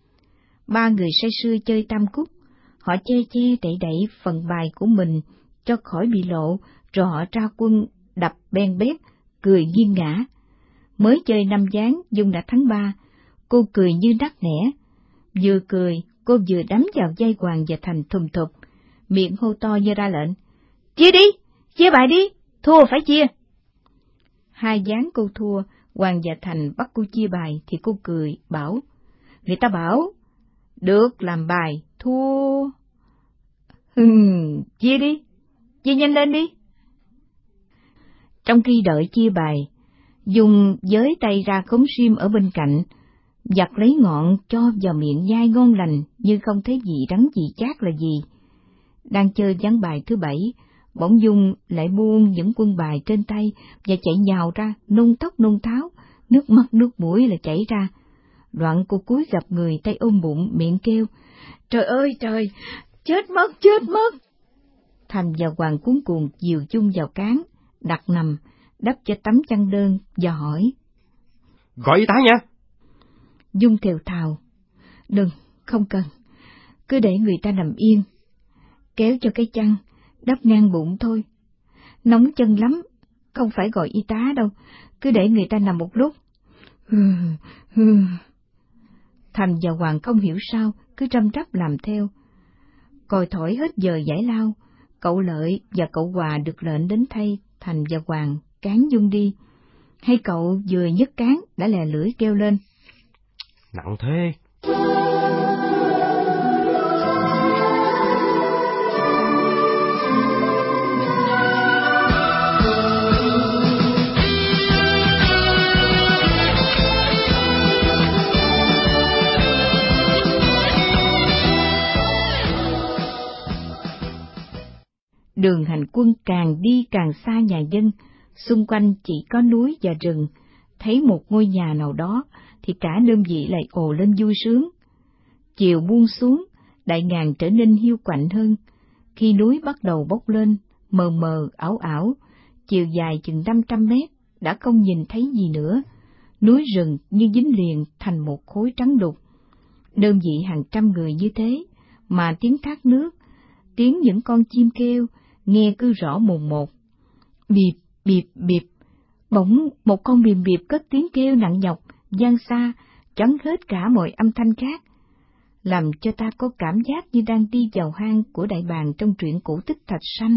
3 người say sưa chơi tam cúc, họ che che đậy đậy phần bài của mình cho khỏi bị lộ, rồi họ ra quân đập ben bét, cười nghiêng ngã. Mới chơi 5 ván, Dung đã thắng 3, cô cười như nắc nẻ. Vừa cười, cô vừa đấm vào vai Hoàng và Thành thùm thụp, miệng hô to như ra lệnh. Chia đi, chia bài đi, thua phải chia. 2 ván cô thua, Hoàng và Thành bắt cô chia bài thì cô cười, bảo. Người ta bảo, được làm bài, thua. Chia đi, chia nhanh lên đi. Trong khi đợi chia bài, Dung giới tay ra khóm sim ở bên cạnh, giặt lấy ngọn cho vào miệng nhai ngon lành như không thấy gì đắng gì chát là gì. Đang chơi ván bài thứ 7, bỗng Dung lại buông những quân bài trên tay và chạy nhào ra, nôn tóc nôn tháo, nước mắt nước mũi là chảy ra. Đoạn cô cúi gặp người, tay ôm bụng, miệng kêu, trời ơi trời, chết mất. Thành và Hoàng cuống cuồng dìu Dung vào cán, đặt nằm, đắp cho tấm chăn đơn và hỏi. Gọi y tá nha. Dung thều thào. Đừng, không cần. Cứ để người ta nằm yên. Kéo cho cái chăn, đắp ngang bụng thôi. Nóng chân lắm, không phải gọi y tá đâu. Cứ để người ta nằm một lúc. Thành và Hoàng không hiểu sao, cứ răm rắp làm theo. Còi thổi hết giờ giải lao, cậu Lợi và cậu Hòa được lệnh đến thay Thành và Hoàng cán Dung đi. Hay cậu vừa nhấc cán đã lè lưỡi kêu lên. Nặng thế. Đường hành quân càng đi càng xa nhà dân, xung quanh chỉ có núi và rừng. Thấy một ngôi nhà nào đó thì cả đơn vị lại ồ lên vui sướng. Chiều buông xuống, đại ngàn trở nên hiu quạnh hơn. Khi núi bắt đầu bốc lên, mờ mờ ảo ảo, chiều dài chừng 500 mét, đã không nhìn thấy gì nữa. Núi rừng như dính liền thành một khối trắng đục. Đơn vị hàng trăm người như thế, mà tiếng thác nước, tiếng những con chim kêu, nghe cứ rõ mồn một. Bịp, bịp, bịp. Bỗng một con bìm bịp cất tiếng kêu nặng nhọc, vang xa, trấn hết cả mọi âm thanh khác, làm cho ta có cảm giác như đang đi vào hang của đại bàng trong truyện cổ tích Thạch Sanh.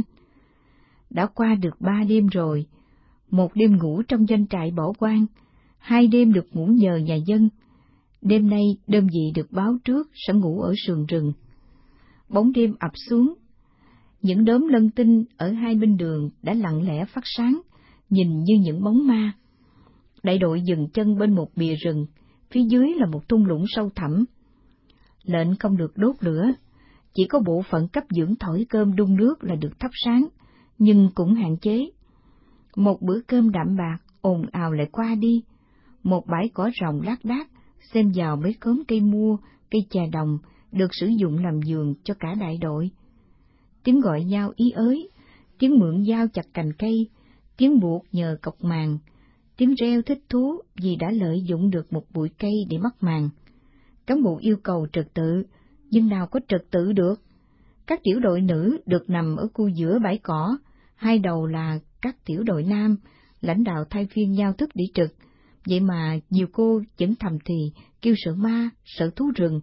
Đã qua được 3 đêm rồi, một đêm ngủ trong doanh trại bỏ hoang, 2 đêm được ngủ nhờ nhà dân. Đêm nay đơn vị được báo trước sẽ ngủ ở sườn rừng. Bóng đêm ập xuống, những đốm lân tinh ở hai bên đường đã lặng lẽ phát sáng, nhìn như những bóng ma. Đại đội dừng chân bên một bìa rừng, phía dưới là một thung lũng sâu thẳm. Lệnh không được đốt lửa, chỉ có bộ phận cấp dưỡng thổi cơm đun nước là được thắp sáng, nhưng cũng hạn chế. Một bữa cơm đạm bạc ồn ào lại qua đi, một bãi cỏ rộng lác đác xem vào mấy khóm cây mua, cây chà đồng được sử dụng làm giường cho cả đại đội. Tiếng gọi nhau ý ới, tiếng mượn dao chặt cành cây, tiếng buộc nhờ cọc màng, tiếng reo thích thú vì đã lợi dụng được một bụi cây để mắc màng. Cán bộ yêu cầu trật tự, nhưng nào có trật tự được. Các tiểu đội nữ được nằm ở khu giữa bãi cỏ, hai đầu là các tiểu đội nam, lãnh đạo thay phiên nhau thức để trực. Vậy mà nhiều cô vẫn thầm thì kêu sợ ma, sợ thú rừng.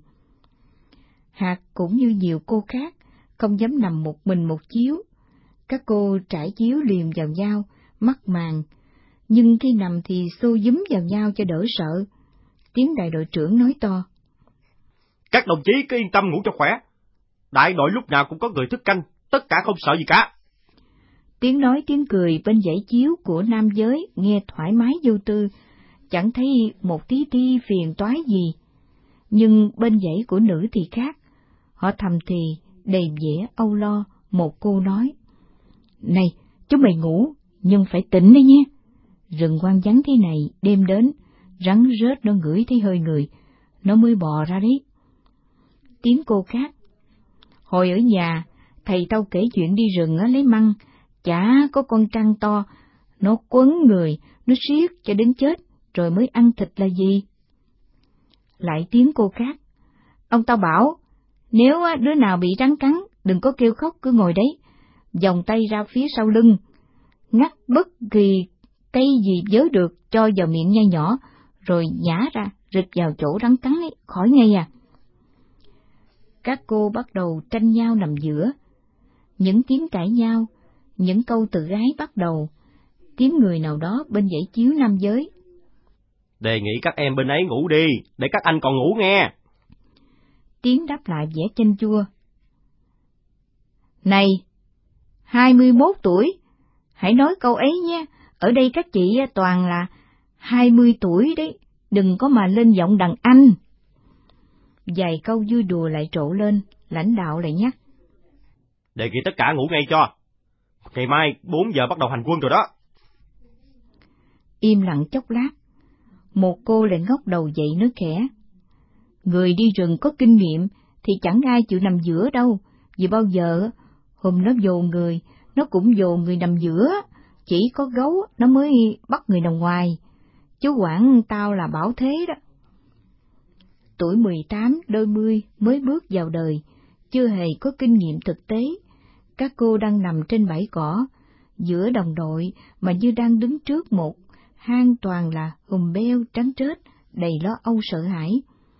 Hạt cũng như nhiều cô khác, không dám nằm một mình một chiếu. Các cô trải chiếu liền vào nhau, mắc màng, nhưng khi nằm thì xô giúm vào nhau cho đỡ sợ. Tiếng đại đội trưởng nói to. Các đồng chí cứ yên tâm ngủ cho khỏe. Đại đội lúc nào cũng có người thức canh, tất cả không sợ gì cả. Tiếng nói tiếng cười bên dãy chiếu của nam giới nghe thoải mái vô tư, chẳng thấy một tí ti phiền toái gì. Nhưng bên dãy của nữ thì khác, họ thầm thì đầy vẻ âu lo. Một cô nói, này, chúng mày ngủ, nhưng phải tỉnh đấy nhé. Rừng hoang vắng thế này, đêm đến, rắn rết nó ngửi thấy hơi người, nó mới bò ra đấy. Tiếng cô khác, hồi ở nhà, thầy tao kể chuyện đi rừng lấy măng, chả có con trăng to, nó quấn người, nó siết cho đến chết, rồi mới ăn thịt là gì? Lại tiếng cô khác, ông tao bảo, nếu đứa nào bị rắn cắn, đừng có kêu khóc, cứ ngồi đấy, vòng tay ra phía sau lưng, ngắt bất kỳ cây gì vớ được cho vào miệng nhai nhỏ, rồi nhả ra, rịch vào chỗ rắn cắn ấy, khỏi ngay à. Các cô bắt đầu tranh nhau nằm giữa, những tiếng cãi nhau, những câu tự ái bắt đầu, tiếng người nào đó bên dãy chiếu nam giới. Đề nghị các em bên ấy ngủ đi, để các anh còn ngủ nghe. Tiếng đáp lại vẻ chanh chua. Này, 21 tuổi, hãy nói câu ấy nha, ở đây các chị toàn là 20 tuổi đấy, đừng có mà lên giọng đàn anh. Vài câu vui đùa lại trộ lên, lãnh đạo lại nhắc. Đề nghị tất cả ngủ ngay cho. Ngày mai 4 giờ bắt đầu hành quân rồi đó. Im lặng chốc lát, một cô lại ngóc đầu dậy nói khẽ. Người đi rừng có kinh nghiệm thì chẳng ai chịu nằm giữa đâu, vì bao giờ hôm nó dồn người, nó cũng dồn người nằm giữa, chỉ có gấu nó mới bắt người nằm ngoài. Chú quản tao là Bảo Thế đó. Tuổi 18 đôi mươi mới bước vào đời, chưa hề có kinh nghiệm thực tế. Các cô đang nằm trên bãi cỏ, giữa đồng đội mà như đang đứng trước một hang toàn là hùm beo trắng trết, đầy lo âu sợ hãi.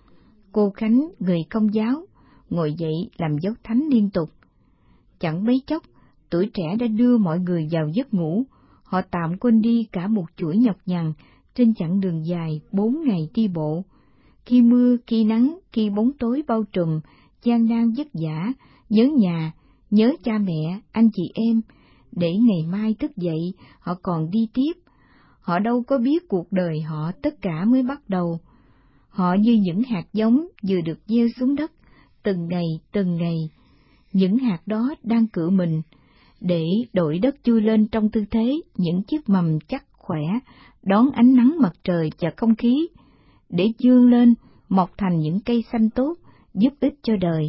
Cô Khánh, người Công giáo, ngồi dậy làm dấu thánh liên tục. Chẳng mấy chốc, tuổi trẻ đã đưa mọi người vào giấc ngủ. Họ tạm quên đi cả một chuỗi nhọc nhằn trên chặng đường dài 4 ngày đi bộ. Khi mưa, khi nắng, khi bóng tối bao trùm, gian nan vất vả, nhớ nhà, nhớ cha mẹ, anh chị em, để ngày mai thức dậy họ còn đi tiếp. Họ đâu có biết cuộc đời họ tất cả mới bắt đầu. Họ như những hạt giống vừa được gieo xuống đất, từng ngày, những hạt đó đang cựa mình, để đổi đất chui lên trong tư thế những chiếc mầm chắc khỏe, đón ánh nắng mặt trời và không khí, để vươn lên, mọc thành những cây xanh tốt, giúp ích cho đời.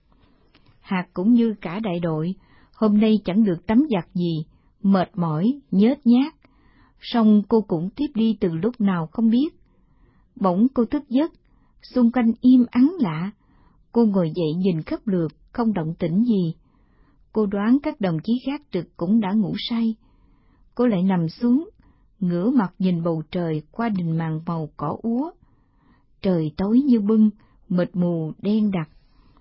Hạt cũng như cả đại đội, hôm nay chẳng được tắm giặt gì, mệt mỏi, nhớt nhát, song cô cũng tiếp đi từ lúc nào không biết. Bỗng cô thức giấc, xung quanh im ắng lạ. Cô ngồi dậy nhìn khắp lượt, không động tĩnh gì. Cô đoán các đồng chí khác trực cũng đã ngủ say. Cô lại nằm xuống, ngửa mặt nhìn bầu trời qua đình màn màu cỏ úa. Trời tối như bưng, mịt mù đen đặc.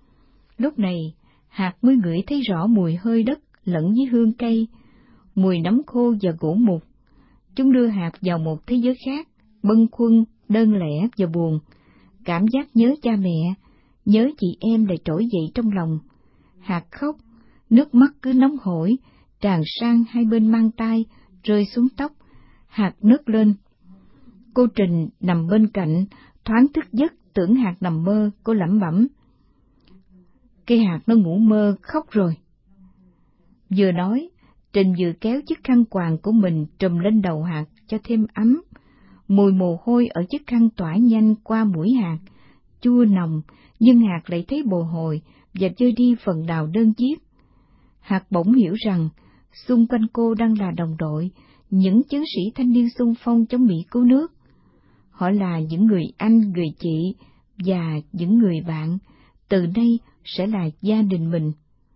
Lúc này, Hạt mới ngửi thấy rõ mùi hơi đất lẫn với hương cây, mùi nấm khô và gỗ mục. Chúng đưa Hạt vào một thế giới khác, bâng khuâng, đơn lẻ và buồn. Cảm giác nhớ cha mẹ, nhớ chị em lại trỗi dậy trong lòng. Hạt khóc, nước mắt cứ nóng hổi, tràn sang hai bên mang tai, rơi xuống tóc. Hạt nấc lên. Cô Trình nằm bên cạnh, thoáng thức giấc, tưởng Hạt nằm mơ, cô lẩm bẩm. Cái Hạt nó ngủ mơ, khóc rồi. Vừa nói, Trình vừa kéo chiếc khăn quàng của mình trùm lên đầu Hạt cho thêm ấm. Mùi mồ hôi ở chiếc khăn tỏa nhanh qua mũi Hạt, chua nồng, nhưng Hạt lại thấy bồi hồi và vơi đi phần nào đơn chiếc. Hạt bỗng hiểu rằng, xung quanh cô đang là đồng đội, những chiến sĩ thanh niên xung phong chống Mỹ cứu nước. Họ là những người anh, người chị và những người bạn, từ nay sẽ là gia đình mình.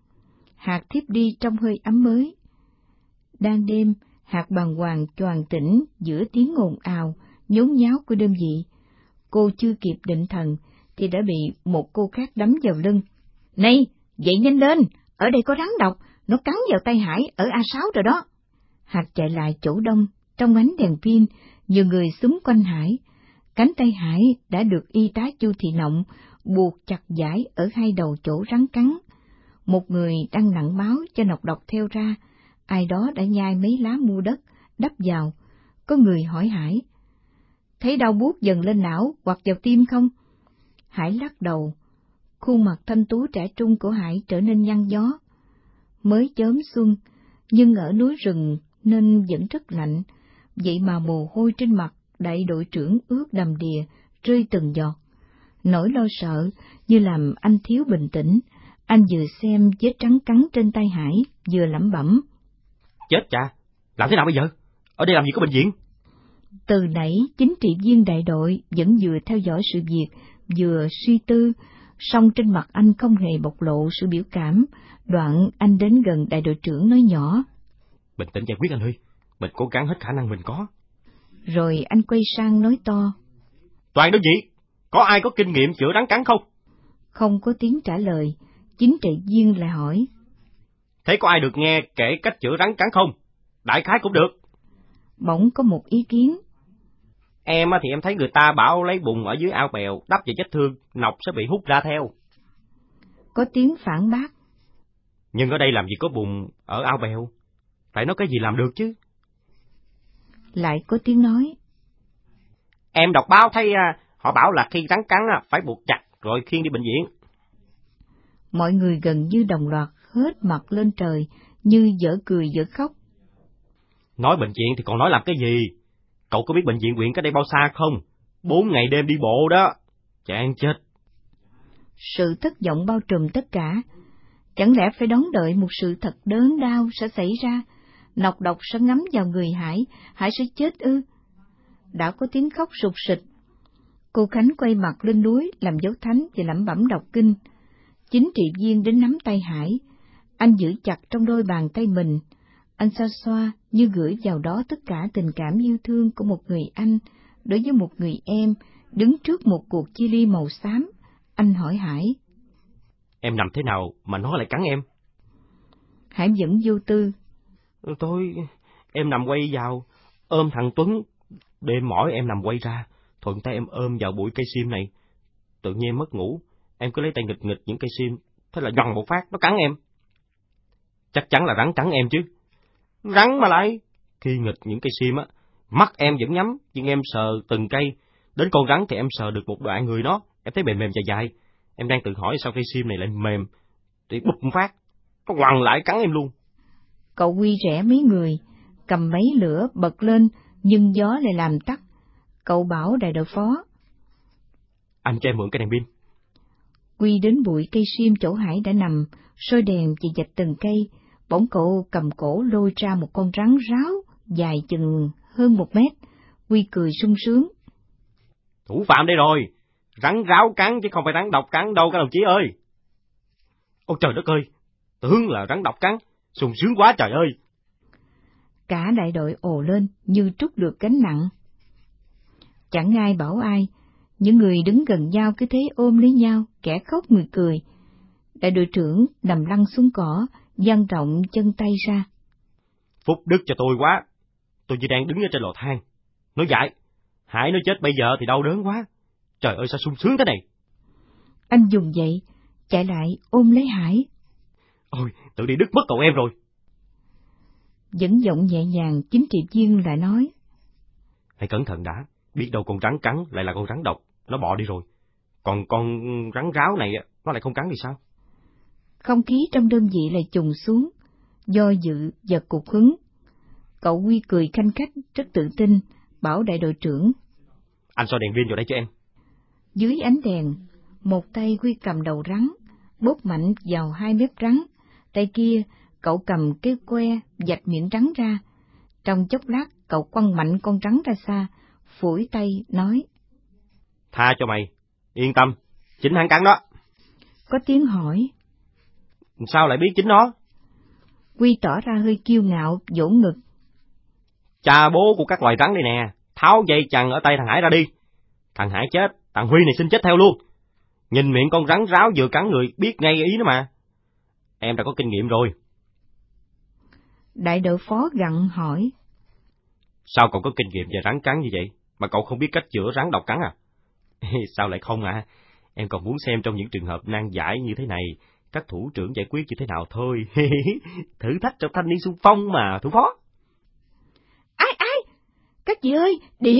Hạt thiếp đi trong hơi ấm mới. Đang đêm, Hạt bàng hoàng choàng tỉnh giữa tiếng ồn ào, nhốn nháo của đơn vị. Cô chưa kịp định thần, thì đã bị một cô khác đấm vào lưng. Này, dậy nhanh lên, ở đây có rắn độc, nó cắn vào tay Hải ở A6 rồi đó. Hạt chạy lại chỗ đông, trong ánh đèn pin, nhiều người xúm quanh Hải. Cánh tay Hải đã được y tá Chu Thị Nọng buộc chặt dải ở hai đầu chỗ rắn cắn. Một người đang nặn máu cho nọc độc theo ra, ai đó đã nhai mấy lá mua đất, đắp vào. Có người hỏi Hải, thấy đau buốt dần lên não hoặc vào tim không? Hải lắc đầu. Khuôn mặt thanh tú trẻ trung của Hải trở nên nhăn nhó. Mới chớm xuân, nhưng ở núi rừng nên vẫn rất lạnh, vậy mà mồ hôi trên mặt đại đội trưởng ướt đầm đìa, rơi từng giọt. Nỗi lo sợ như làm anh thiếu bình tĩnh. Anh vừa xem vết trắng cắn trên tay Hải, vừa lẩm bẩm. Chết cha, làm thế nào bây giờ? Ở đây làm gì có bệnh viện? Từ nãy, chính trị viên đại đội vẫn vừa theo dõi sự việc, vừa suy tư, song trên mặt anh không hề bộc lộ sự biểu cảm. Đoạn anh đến gần đại đội trưởng nói nhỏ. Bình tĩnh giải quyết anh Huy, mình cố gắng hết khả năng mình có. Rồi anh quay sang nói to. Toàn đơn vị, có ai có kinh nghiệm chữa rắn cắn không? Không có tiếng trả lời, chính trị viên lại hỏi. Thế có ai được nghe kể cách chữa rắn cắn không? Đại khái cũng được. Bỗng có một ý kiến. Em thì em thấy người ta bảo lấy bùn ở dưới ao bèo đắp vào vết thương, nọc sẽ bị hút ra theo. Có tiếng phản bác. Nhưng ở đây làm gì có bùn ở ao bèo? Phải nói cái gì làm được chứ? Lại có tiếng nói. Em đọc báo thấy họ bảo là khi rắn cắn phải buộc chặt rồi khiêng đi bệnh viện. Mọi người gần như đồng loạt hết mặt lên trời, như dở cười dở khóc. Nói bệnh viện thì còn nói làm cái gì? Cậu có biết bệnh viện huyện cách đây bao xa không? 4 ngày đêm đi bộ đó. Chán chết. Sự thất vọng bao trùm tất cả. Chẳng lẽ phải đón đợi một sự thật đớn đau sẽ xảy ra? Nọc độc sẽ ngấm vào người Hải, Hải sẽ chết ư? đã có tiếng khóc sụt sịt. Cô Khánh quay mặt lên núi làm dấu thánh và lẩm bẩm đọc kinh. Chính trị viên đến nắm tay Hải. Anh giữ chặt trong đôi bàn tay mình. Anh xoa xoa như gửi vào đó tất cả tình cảm yêu thương của một người anh đối với một người em đứng trước một cuộc chia ly màu xám. Anh hỏi Hải. Em nằm thế nào mà nó lại cắn em? Hải vẫn vô tư. Em nằm quay vào, ôm thằng Tuấn. Đêm mỏi em nằm quay ra, thuận tay em ôm vào bụi cây sim này. Tự nhiên em mất ngủ, em cứ lấy tay nghịch nghịch những cây sim, thế là giòn một phát, nó cắn em. Chắc chắn là rắn cắn em chứ. Rắn mà lại. Khi nghịch những cây sim á, mắt em vẫn nhắm, nhưng em sờ từng cây. Đến con rắn thì em sờ được một đoạn người nó, em thấy mềm mềm dài dài. Em đang tự hỏi sao cây sim này lại mềm, thì bụp một phát, nó quằn lại cắn em luôn. Cậu Quy rẽ mấy người, cầm máy lửa bật lên, nhưng gió lại làm tắt. Cậu bảo đại đội phó. Anh cho em mượn cái đèn pin. Quy đến bụi cây sim chỗ Hải đã nằm, soi đèn và dạch từng cây. Bỗng cậu cầm cổ lôi ra một con rắn ráo, dài chừng hơn 1 mét. Quy cười sung sướng. Thủ phạm đây rồi, rắn ráo cắn chứ không phải rắn độc cắn đâu các đồng chí ơi. Ôi trời đất ơi, tưởng là rắn độc cắn, sung sướng quá trời ơi. Cả đại đội ồ lên như trút được gánh nặng. Chẳng ai bảo ai, những người đứng gần nhau cứ thế ôm lấy nhau, kẻ khóc người cười. Đại đội trưởng nằm lăn xuống cỏ, dang rộng chân tay ra. Phúc đức cho tôi quá, tôi chỉ đang đứng ở trên lò than. Nói dại, Hải nó chết bây giờ thì đau đớn quá. Trời ơi sao sung sướng thế này. Anh dùng dậy, chạy lại ôm lấy Hải. Ôi, tự đi đứt mất cậu em rồi. Vẫn giọng nhẹ nhàng, chính trị viên lại nói. Hãy cẩn thận đã, biết đâu con rắn cắn lại là con rắn độc, nó bỏ đi rồi. Còn con rắn ráo này, nó lại không cắn thì sao? Không khí trong đơn vị lại trùng xuống, do dự và cục hứng. Cậu Quy cười khanh khách, rất tự tin, bảo đại đội trưởng. Anh soi đèn pin vào đây cho em. Dưới ánh đèn, một tay Quy cầm đầu rắn, bóp mạnh vào 2 mép rắn, tay kia cậu cầm cái que vạch miệng rắn ra. Trong chốc lát cậu quăng mạnh con rắn ra xa, phủi tay nói. Tha cho mày, yên tâm, chính hắn cắn đó. Có tiếng hỏi. Sao lại biết chính nó? Quy tỏ ra hơi kiêu ngạo, vỗ ngực. Cha bố của các loài rắn đây nè, tháo dây chằng ở tay thằng Hải ra đi. Thằng Hải chết, thằng Huy này xin chết theo luôn. Nhìn miệng con rắn ráo vừa cắn người, biết ngay ý nó mà. Em đã có kinh nghiệm rồi. Đại đội phó gặng hỏi. Sao cậu có kinh nghiệm về rắn cắn như vậy, mà cậu không biết cách chữa rắn độc cắn à? Sao lại không à? Em còn muốn xem trong những trường hợp nan giải như thế này, các thủ trưởng giải quyết như thế nào thôi. Thử thách trong thanh niên xung phong mà, thủ phó. Ai? Các chị ơi,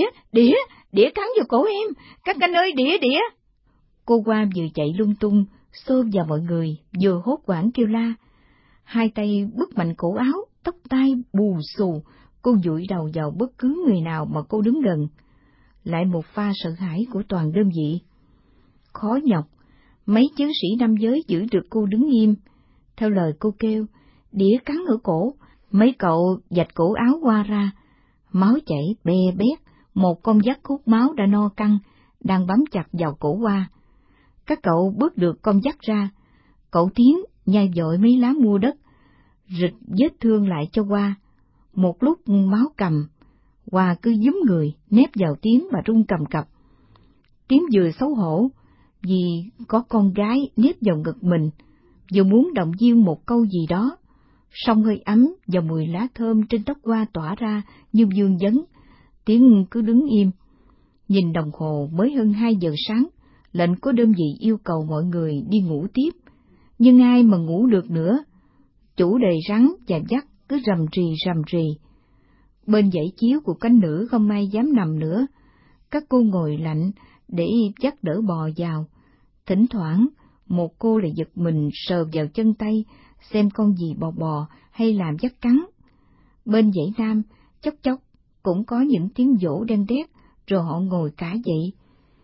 đĩa cắn vào cổ em. Các anh ơi, đĩa. Cô Qua vừa chạy lung tung, xô vào mọi người, vừa hốt hoảng kêu la. 2 tay bứt mạnh cổ áo, tóc tai bù xù, cô dụi đầu vào bất cứ người nào mà cô đứng gần. Lại một pha sợ hãi của toàn đơn vị. Khó nhọc, mấy chiến sĩ nam giới giữ được cô đứng im. Theo lời cô kêu, đĩa cắn ở cổ, mấy cậu vạch cổ áo Qua ra. Máu chảy be bét, một con dắt hút máu đã no căng, đang bám chặt vào cổ Qua. Các cậu bước được con dắt ra, cậu Tiến nhai vội mấy lá mua đất, rịch vết thương lại cho Qua. Một lúc máu cầm, Qua cứ giúm người, nép vào Tiến mà run cầm cập. Tiến vừa xấu hổ, vì có con gái nép vào ngực mình, vừa muốn động viên một câu gì đó, song hơi ấm và mùi lá thơm trên tóc Qua tỏa ra như vương vấn. Tiến cứ đứng im, nhìn đồng hồ mới hơn 2 giờ sáng, lệnh của đơn vị yêu cầu mọi người đi ngủ tiếp, nhưng ai mà ngủ được nữa. Chủ đề rắn và dắt cứ rầm rì. Bên dãy chiếu của cánh nữ không ai dám nằm nữa, các cô ngồi lạnh để dắt đỡ bò vào. Thỉnh thoảng một cô lại giật mình sờ vào chân tay xem con gì bò hay làm dắt cắn. Bên dãy nam chốc cũng có những tiếng dỗ đen đét, rồi họ ngồi cả dậy.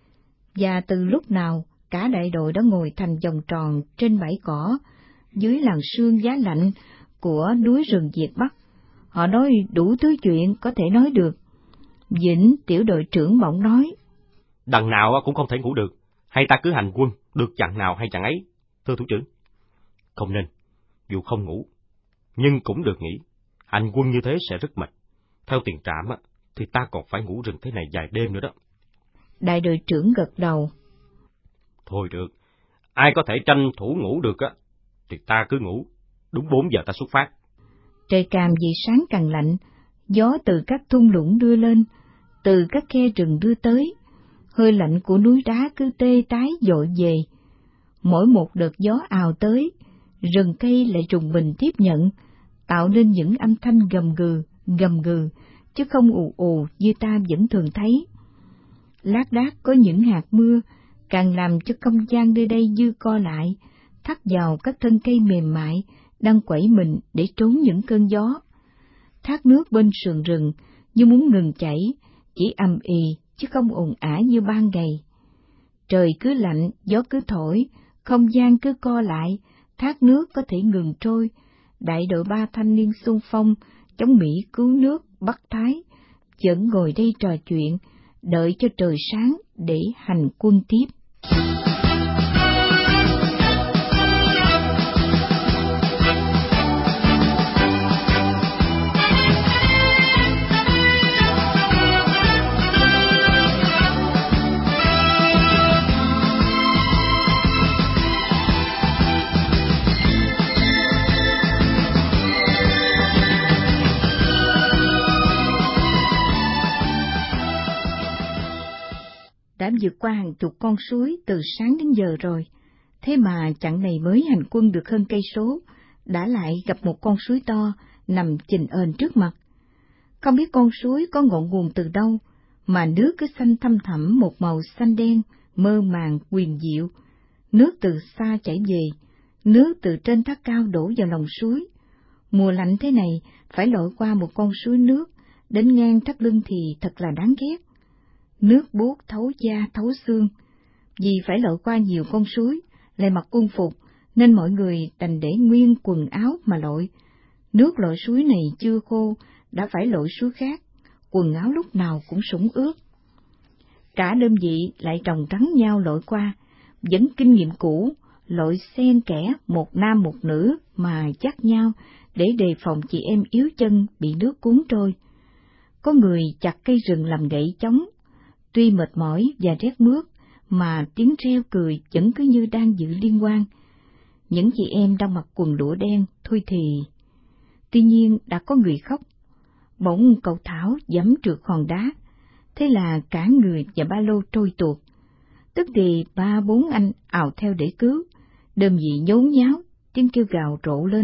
Và từ lúc nào cả đại đội đã ngồi thành vòng tròn trên bãi cỏ dưới làn sương giá lạnh của núi rừng Việt Bắc. Họ nói đủ thứ chuyện có thể nói được. Vĩnh, tiểu đội trưởng bỗng nói. Đằng nào cũng không thể ngủ được, hay ta cứ hành quân, được chặng nào hay chặng ấy, thưa thủ trưởng. Không nên, dù không ngủ, nhưng cũng được nghỉ. Hành quân như thế sẽ rất mệt. Theo tiền trạm thì ta còn phải ngủ rừng thế này vài đêm nữa đó. Đại đội trưởng gật đầu. Thôi được, ai có thể tranh thủ ngủ được thì ta cứ ngủ, đúng 4 giờ ta xuất phát. Trời càng vì sáng càng lạnh, gió từ các thung lũng đưa lên, từ các khe rừng đưa tới, hơi lạnh của núi đá cứ tê tái dội về. Mỗi một đợt gió ào tới, rừng cây lại trùng bình tiếp nhận, tạo nên những âm thanh gầm gừ, chứ không ù ù như ta vẫn thường thấy. Lác đác có những hạt mưa, càng làm cho không gian nơi đây dư co lại, thắt vào các thân cây mềm mại, đang quẩy mình để trốn những cơn gió. Thác nước bên sườn rừng như muốn ngừng chảy, chỉ ầm ì chứ không ồn ả như ban ngày. Trời cứ lạnh, gió cứ thổi, không gian cứ co lại, thác nước có thể ngừng trôi. Đại đội 3 thanh niên xung phong chống Mỹ cứu nước Bắc Thái vẫn ngồi đây trò chuyện, đợi cho trời sáng để hành quân tiếp. Đã vượt qua hàng chục con suối từ sáng đến giờ rồi, thế mà chặng này mới hành quân được hơn cây số, đã lại gặp một con suối to nằm chình ền trước mặt. Không biết con suối có ngọn nguồn từ đâu, mà nước cứ xanh thăm thẳm một màu xanh đen, mơ màng huyền diệu. Nước từ xa chảy về, nước từ trên thác cao đổ vào lòng suối. Mùa lạnh thế này, phải lội qua một con suối nước, đến ngang thắt lưng thì thật là đáng ghét. Nước buốt thấu da thấu xương. Vì phải lội qua nhiều con suối, lại mặc quân phục, nên mọi người đành để nguyên quần áo mà lội. Nước lội suối này chưa khô, đã phải lội suối khác, quần áo lúc nào cũng sũng ướt. Cả đơn vị lại trồng trắng nhau lội qua, vẫn kinh nghiệm cũ, lội xen kẽ một nam một nữ mà dắt nhau để đề phòng chị em yếu chân bị nước cuốn trôi. Có người chặt cây rừng làm gậy chống, tuy mệt mỏi và rét mướt mà tiếng reo cười vẫn cứ như đang giữ liên hoan. Những chị em đang mặc quần lụa đen thôi thì. Tuy nhiên đã có người khóc. Bỗng cậu Thảo giẫm trượt hòn đá, thế là cả người và ba lô trôi tuột. Tức thì 3-4 anh ào theo để cứu, đơn vị nhốn nháo, tiếng kêu gào rộ lên.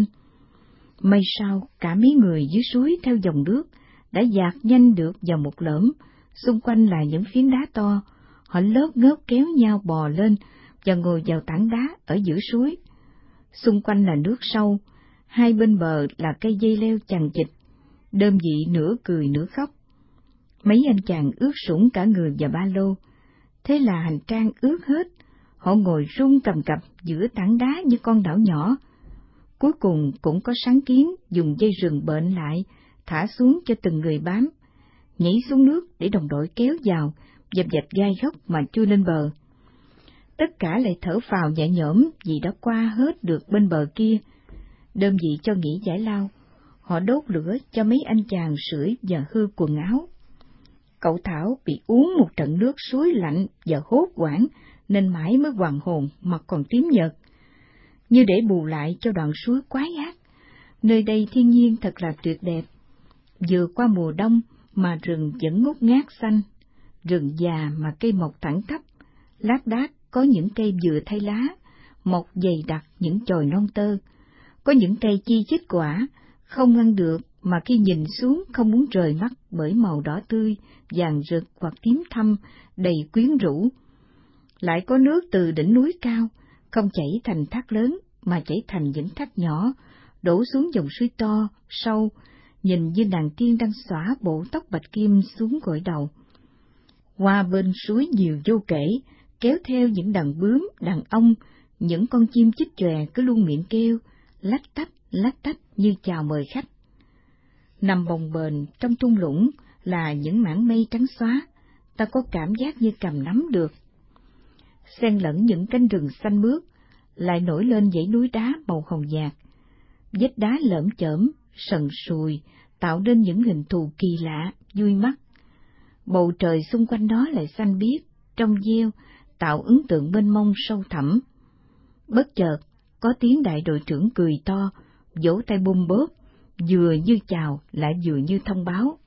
May sao cả mấy người dưới suối theo dòng nước đã dạt nhanh được vào một lõm, xung quanh là những phiến đá to. Họ lớp ngớp kéo nhau bò lên và ngồi vào tảng đá ở giữa suối. Xung quanh là nước sâu, hai bên bờ là cây dây leo chằng chịt, đơn vị nửa cười nửa khóc. Mấy anh chàng ướt sũng cả người và ba lô, thế là hành trang ướt hết. Họ ngồi run cầm cập giữa tảng đá như con đảo nhỏ. Cuối cùng cũng có sáng kiến dùng dây rừng bệnh lại, thả xuống cho từng người bám, nhảy xuống nước để đồng đội kéo vào, dập dạch gai góc mà chui lên bờ. Tất cả lại thở phào nhẹ nhõm vì đã qua hết được bên bờ kia. Đơn vị cho nghỉ giải lao, họ đốt lửa cho mấy anh chàng sưởi và hư quần áo. Cậu Thảo bị uống một trận nước suối lạnh và hốt hoảng nên mãi mới hoàn hồn, mặt còn tím nhợt. Như để bù lại cho đoạn suối quái ác, nơi đây thiên nhiên thật là tuyệt đẹp. Vừa qua mùa đông mà rừng vẫn ngút ngát xanh, rừng già mà cây mọc thẳng tắp, lác đác có những cây vừa thay lá, mọc dày đặc những chồi non tơ. Có những cây chi chít quả, không ăn được mà khi nhìn xuống không muốn rời mắt bởi màu đỏ tươi, vàng rực hoặc tím thâm, đầy quyến rũ. Lại có nước từ đỉnh núi cao, không chảy thành thác lớn mà chảy thành những thác nhỏ, đổ xuống dòng suối to, sâu, nhìn như nàng tiên đang xõa bộ tóc bạch kim xuống gội đầu. Qua bên suối nhiều vô kể, kéo theo những đàn bướm, đàn ong, những con chim chích chòe cứ luôn miệng kêu, lách tách như chào mời khách. Nằm bồng bềnh trong thung lũng là những mảng mây trắng xóa, ta có cảm giác như cầm nắm được. Xen lẫn những cánh rừng xanh mướt, lại nổi lên dãy núi đá màu hồng nhạt. Vách đá lởm chởm, sần sùi, tạo nên những hình thù kỳ lạ, vui mắt. Bầu trời xung quanh đó lại xanh biếc, trong veo, tạo ấn tượng mênh mông sâu thẳm. Bất chợt, có tiếng đại đội trưởng cười to, vỗ tay bum bốp, vừa như chào lại vừa như thông báo.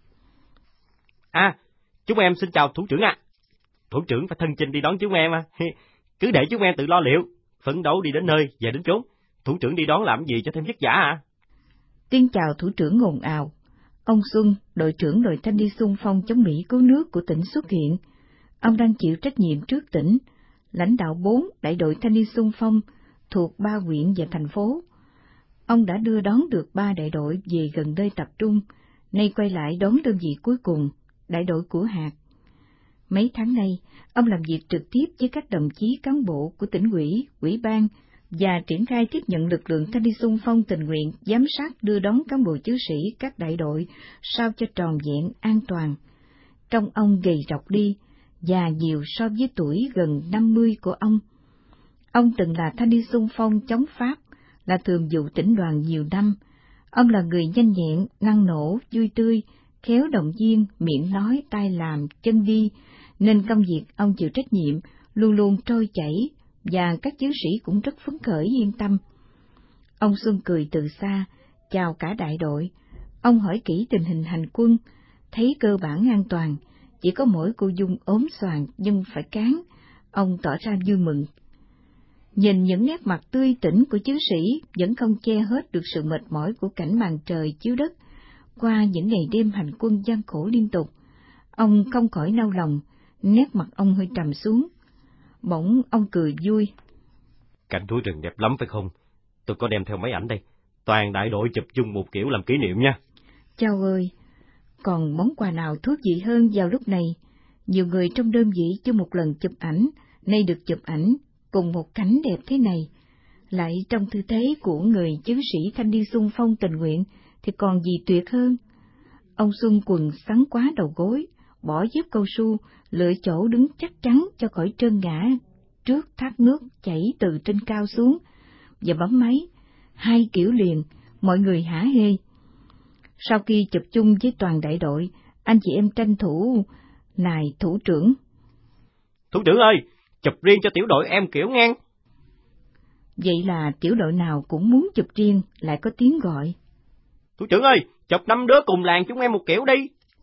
Chúng em xin chào thủ trưởng ạ. Thủ trưởng phải thân chinh đi đón chúng em cứ để chúng em tự lo liệu, phấn đấu đi đến nơi, về đến chốn. Thủ trưởng đi đón làm gì cho thêm vất vả ạ? Tiếng chào thủ trưởng ồn ào. Ông Xuân, đội trưởng đội thanh niên xung phong chống Mỹ cứu nước của tỉnh xuất hiện. Ông đang chịu trách nhiệm trước tỉnh, lãnh đạo 4 đại đội thanh niên xung phong thuộc 3 huyện và thành phố. Ông đã đưa đón được 3 đại đội về gần nơi tập trung, nay quay lại đón đơn vị cuối cùng, đại đội của Hạt. Mấy tháng nay, ông làm việc trực tiếp với các đồng chí cán bộ của tỉnh ủy, ủy ban và triển khai tiếp nhận lực lượng thanh niên xung phong tình nguyện, giám sát đưa đón cán bộ chiến sĩ các đại đội sao cho tròn vẹn, an toàn. Trông ông gầy rộc đi, già nhiều so với tuổi gần 50 của ông. Ông từng là thanh niên xung phong chống Pháp, là thường vụ tỉnh đoàn nhiều năm. Ông là người nhanh nhẹn, năng nổ, vui tươi, khéo động viên, miệng nói, tay làm, chân đi, nên công việc ông chịu trách nhiệm luôn luôn trôi chảy, và các chiến sĩ cũng rất phấn khởi yên tâm. Ông Xuân cười từ xa, chào cả đại đội. Ông hỏi kỹ tình hình hành quân, thấy cơ bản an toàn, chỉ có mỗi cô Dung ốm xoàng nhưng phải cán. Ông tỏ ra vui mừng. Nhìn những nét mặt tươi tỉnh của chiến sĩ vẫn không che hết được sự mệt mỏi của cảnh màn trời chiếu đất qua những ngày đêm hành quân gian khổ liên tục. Ông không khỏi đau lòng, nét mặt ông hơi trầm xuống. Bỗng ông cười vui. Cảnh núi rừng đẹp lắm phải không? Tôi có đem theo mấy ảnh đây. Toàn đại đội chụp chung một kiểu làm kỷ niệm nha. Chao ơi, còn món quà nào thú vị hơn vào lúc này? Nhiều người trong đơn vị chưa một lần chụp ảnh, nay được chụp ảnh cùng một cảnh đẹp thế này. Lại trong tư thế của người chiến sĩ thanh niên xung phong tình nguyện thì còn gì tuyệt hơn. Ông Xuân quần sắn quá đầu gối, bỏ dép cao su, lựa chỗ đứng chắc chắn cho khỏi trơn ngã trước thác nước chảy từ trên cao xuống, và bấm máy, 2 kiểu liền, mọi người hả hê. Sau khi chụp chung với toàn đại đội, anh chị em tranh thủ nài thủ trưởng. Thủ trưởng ơi, chụp riêng cho tiểu đội em kiểu ngang. Vậy là tiểu đội nào cũng muốn chụp riêng, lại có tiếng gọi. Thủ trưởng ơi, chụp 5 đứa cùng làng chúng em một kiểu đi.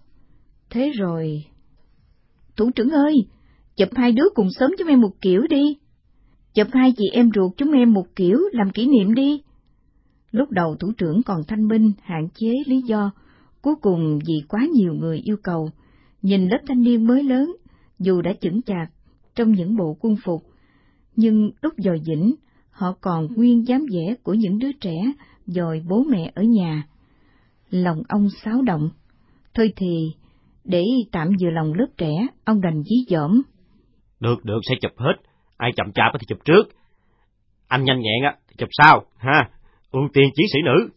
Thế rồi... Thủ trưởng ơi, chụp 2 đứa cùng xóm chúng em một kiểu đi. Chụp 2 chị em ruột chúng em một kiểu làm kỷ niệm đi. Lúc đầu thủ trưởng còn thanh minh, hạn chế lý do, cuối cùng vì quá nhiều người yêu cầu, nhìn lớp thanh niên mới lớn, dù đã chững chạc trong những bộ quân phục, nhưng lúc dò dĩnh, họ còn nguyên dáng vẻ của những đứa trẻ dòi bố mẹ ở nhà. Lòng ông xáo động. Thôi thì, để tạm vừa lòng lớp trẻ, ông đành dí dỏm. Được, sẽ chụp hết. Ai chậm chạp thì chụp trước. Anh nhanh nhẹn thì chụp sau, ha. Ưu tiên chiến sĩ nữ.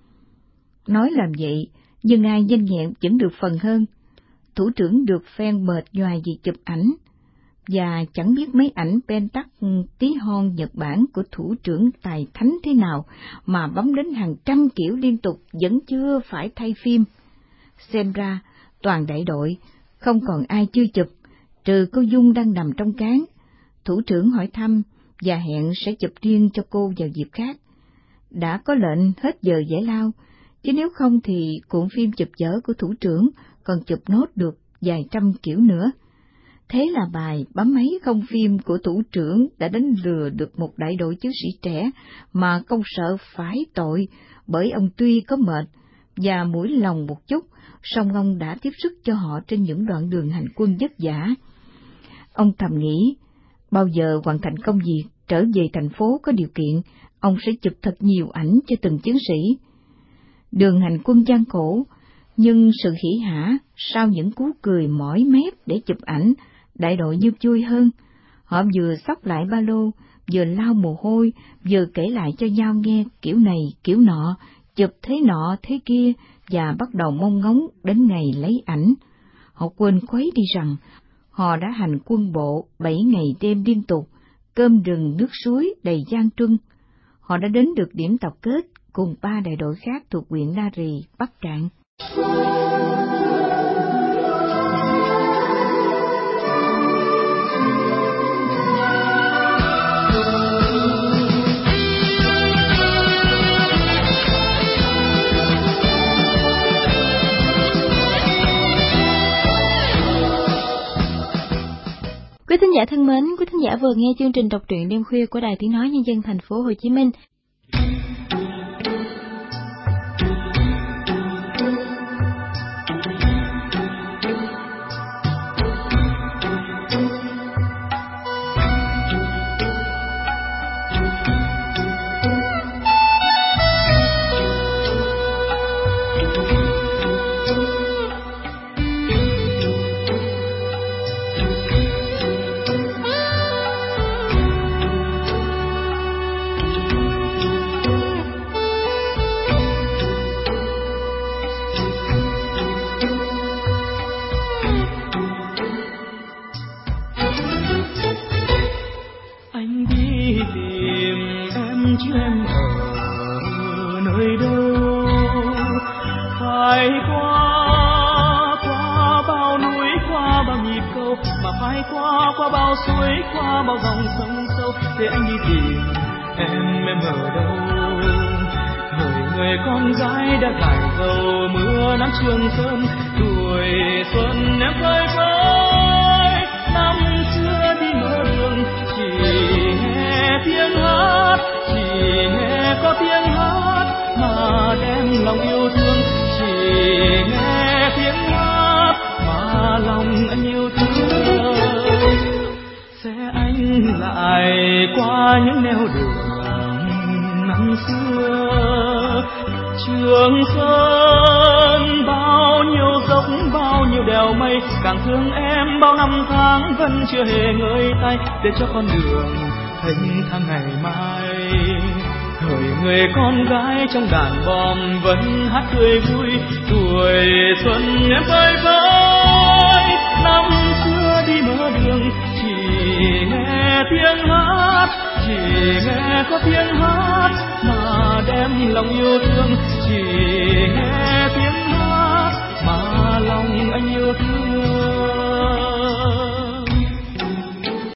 Nói làm vậy, nhưng ai nhanh nhẹn vẫn được phần hơn. Thủ trưởng được phen mệt nhoài vì chụp ảnh, và chẳng biết mấy ảnh Pentax tí hon Nhật Bản của thủ trưởng tài thánh thế nào mà bấm đến hàng trăm kiểu liên tục vẫn chưa phải thay phim. Xem ra, toàn đại đội, không còn ai chưa chụp, trừ cô Dung đang nằm trong cáng. Thủ trưởng hỏi thăm và hẹn sẽ chụp riêng cho cô vào dịp khác. Đã có lệnh hết giờ giải lao, chứ nếu không thì cuộn phim chụp vở của thủ trưởng còn chụp nốt được vài trăm kiểu nữa. Thế là bài bấm máy không phim của thủ trưởng đã đánh lừa được một đại đội chiến sĩ trẻ mà không sợ phải tội, bởi ông tuy có mệt và mũi lòng một chút, song ông đã tiếp sức cho họ trên những đoạn đường hành quân vất vả. Ông thầm nghĩ, bao giờ hoàn thành công việc trở về thành phố có điều kiện, ông sẽ chụp thật nhiều ảnh cho từng chiến sĩ. Đường hành quân gian khổ, nhưng sự hỉ hả sau những cú cười mỏi mép để chụp ảnh, đại đội như vui hơn. Họ vừa xốc lại ba lô, vừa lau mồ hôi, vừa kể lại cho nhau nghe kiểu này kiểu nọ, chụp thế nọ thế kia, và bắt đầu mong ngóng đến ngày lấy ảnh. Họ quên khuấy đi rằng họ đã hành quân bộ 7 ngày đêm liên tục, cơm rừng nước suối đầy gian truân. Họ đã đến được điểm tập kết cùng 3 đại đội khác thuộc huyện Na Rì, Bắc Cạn. Quý thính giả thân mến, quý thính giả vừa nghe chương trình đọc truyện đêm khuya của Đài Tiếng nói Nhân dân thành phố Hồ Chí Minh. Qua bao suối, qua bao dòng sông sâu, để anh đi tìm em ở đâu? Hỡi người con gái đã cài dầu mưa nắng trường sơn, tuổi xuân em phơi phới. Năm xưa đi mở đường, chỉ nghe tiếng hát, chỉ nghe có tiếng hát mà đem lòng yêu thương, chỉ nghe tiếng hát mà lòng anh yêu thương. Sẽ anh lại qua những nẻo đường năm xưa, Trường Sơn bao nhiêu dốc bao nhiêu đèo mây, càng thương em bao năm tháng vẫn chưa hề ngơi tay, để cho con đường thênh thang ngày mai. Hỡi người con gái trong đàn bom vẫn hát tươi vui, tuổi xuân em phơi phới. Năm xưa đi mở đường, chỉ nghe tiếng hát, chỉ nghe có tiếng hát mà đem lòng yêu thương, chỉ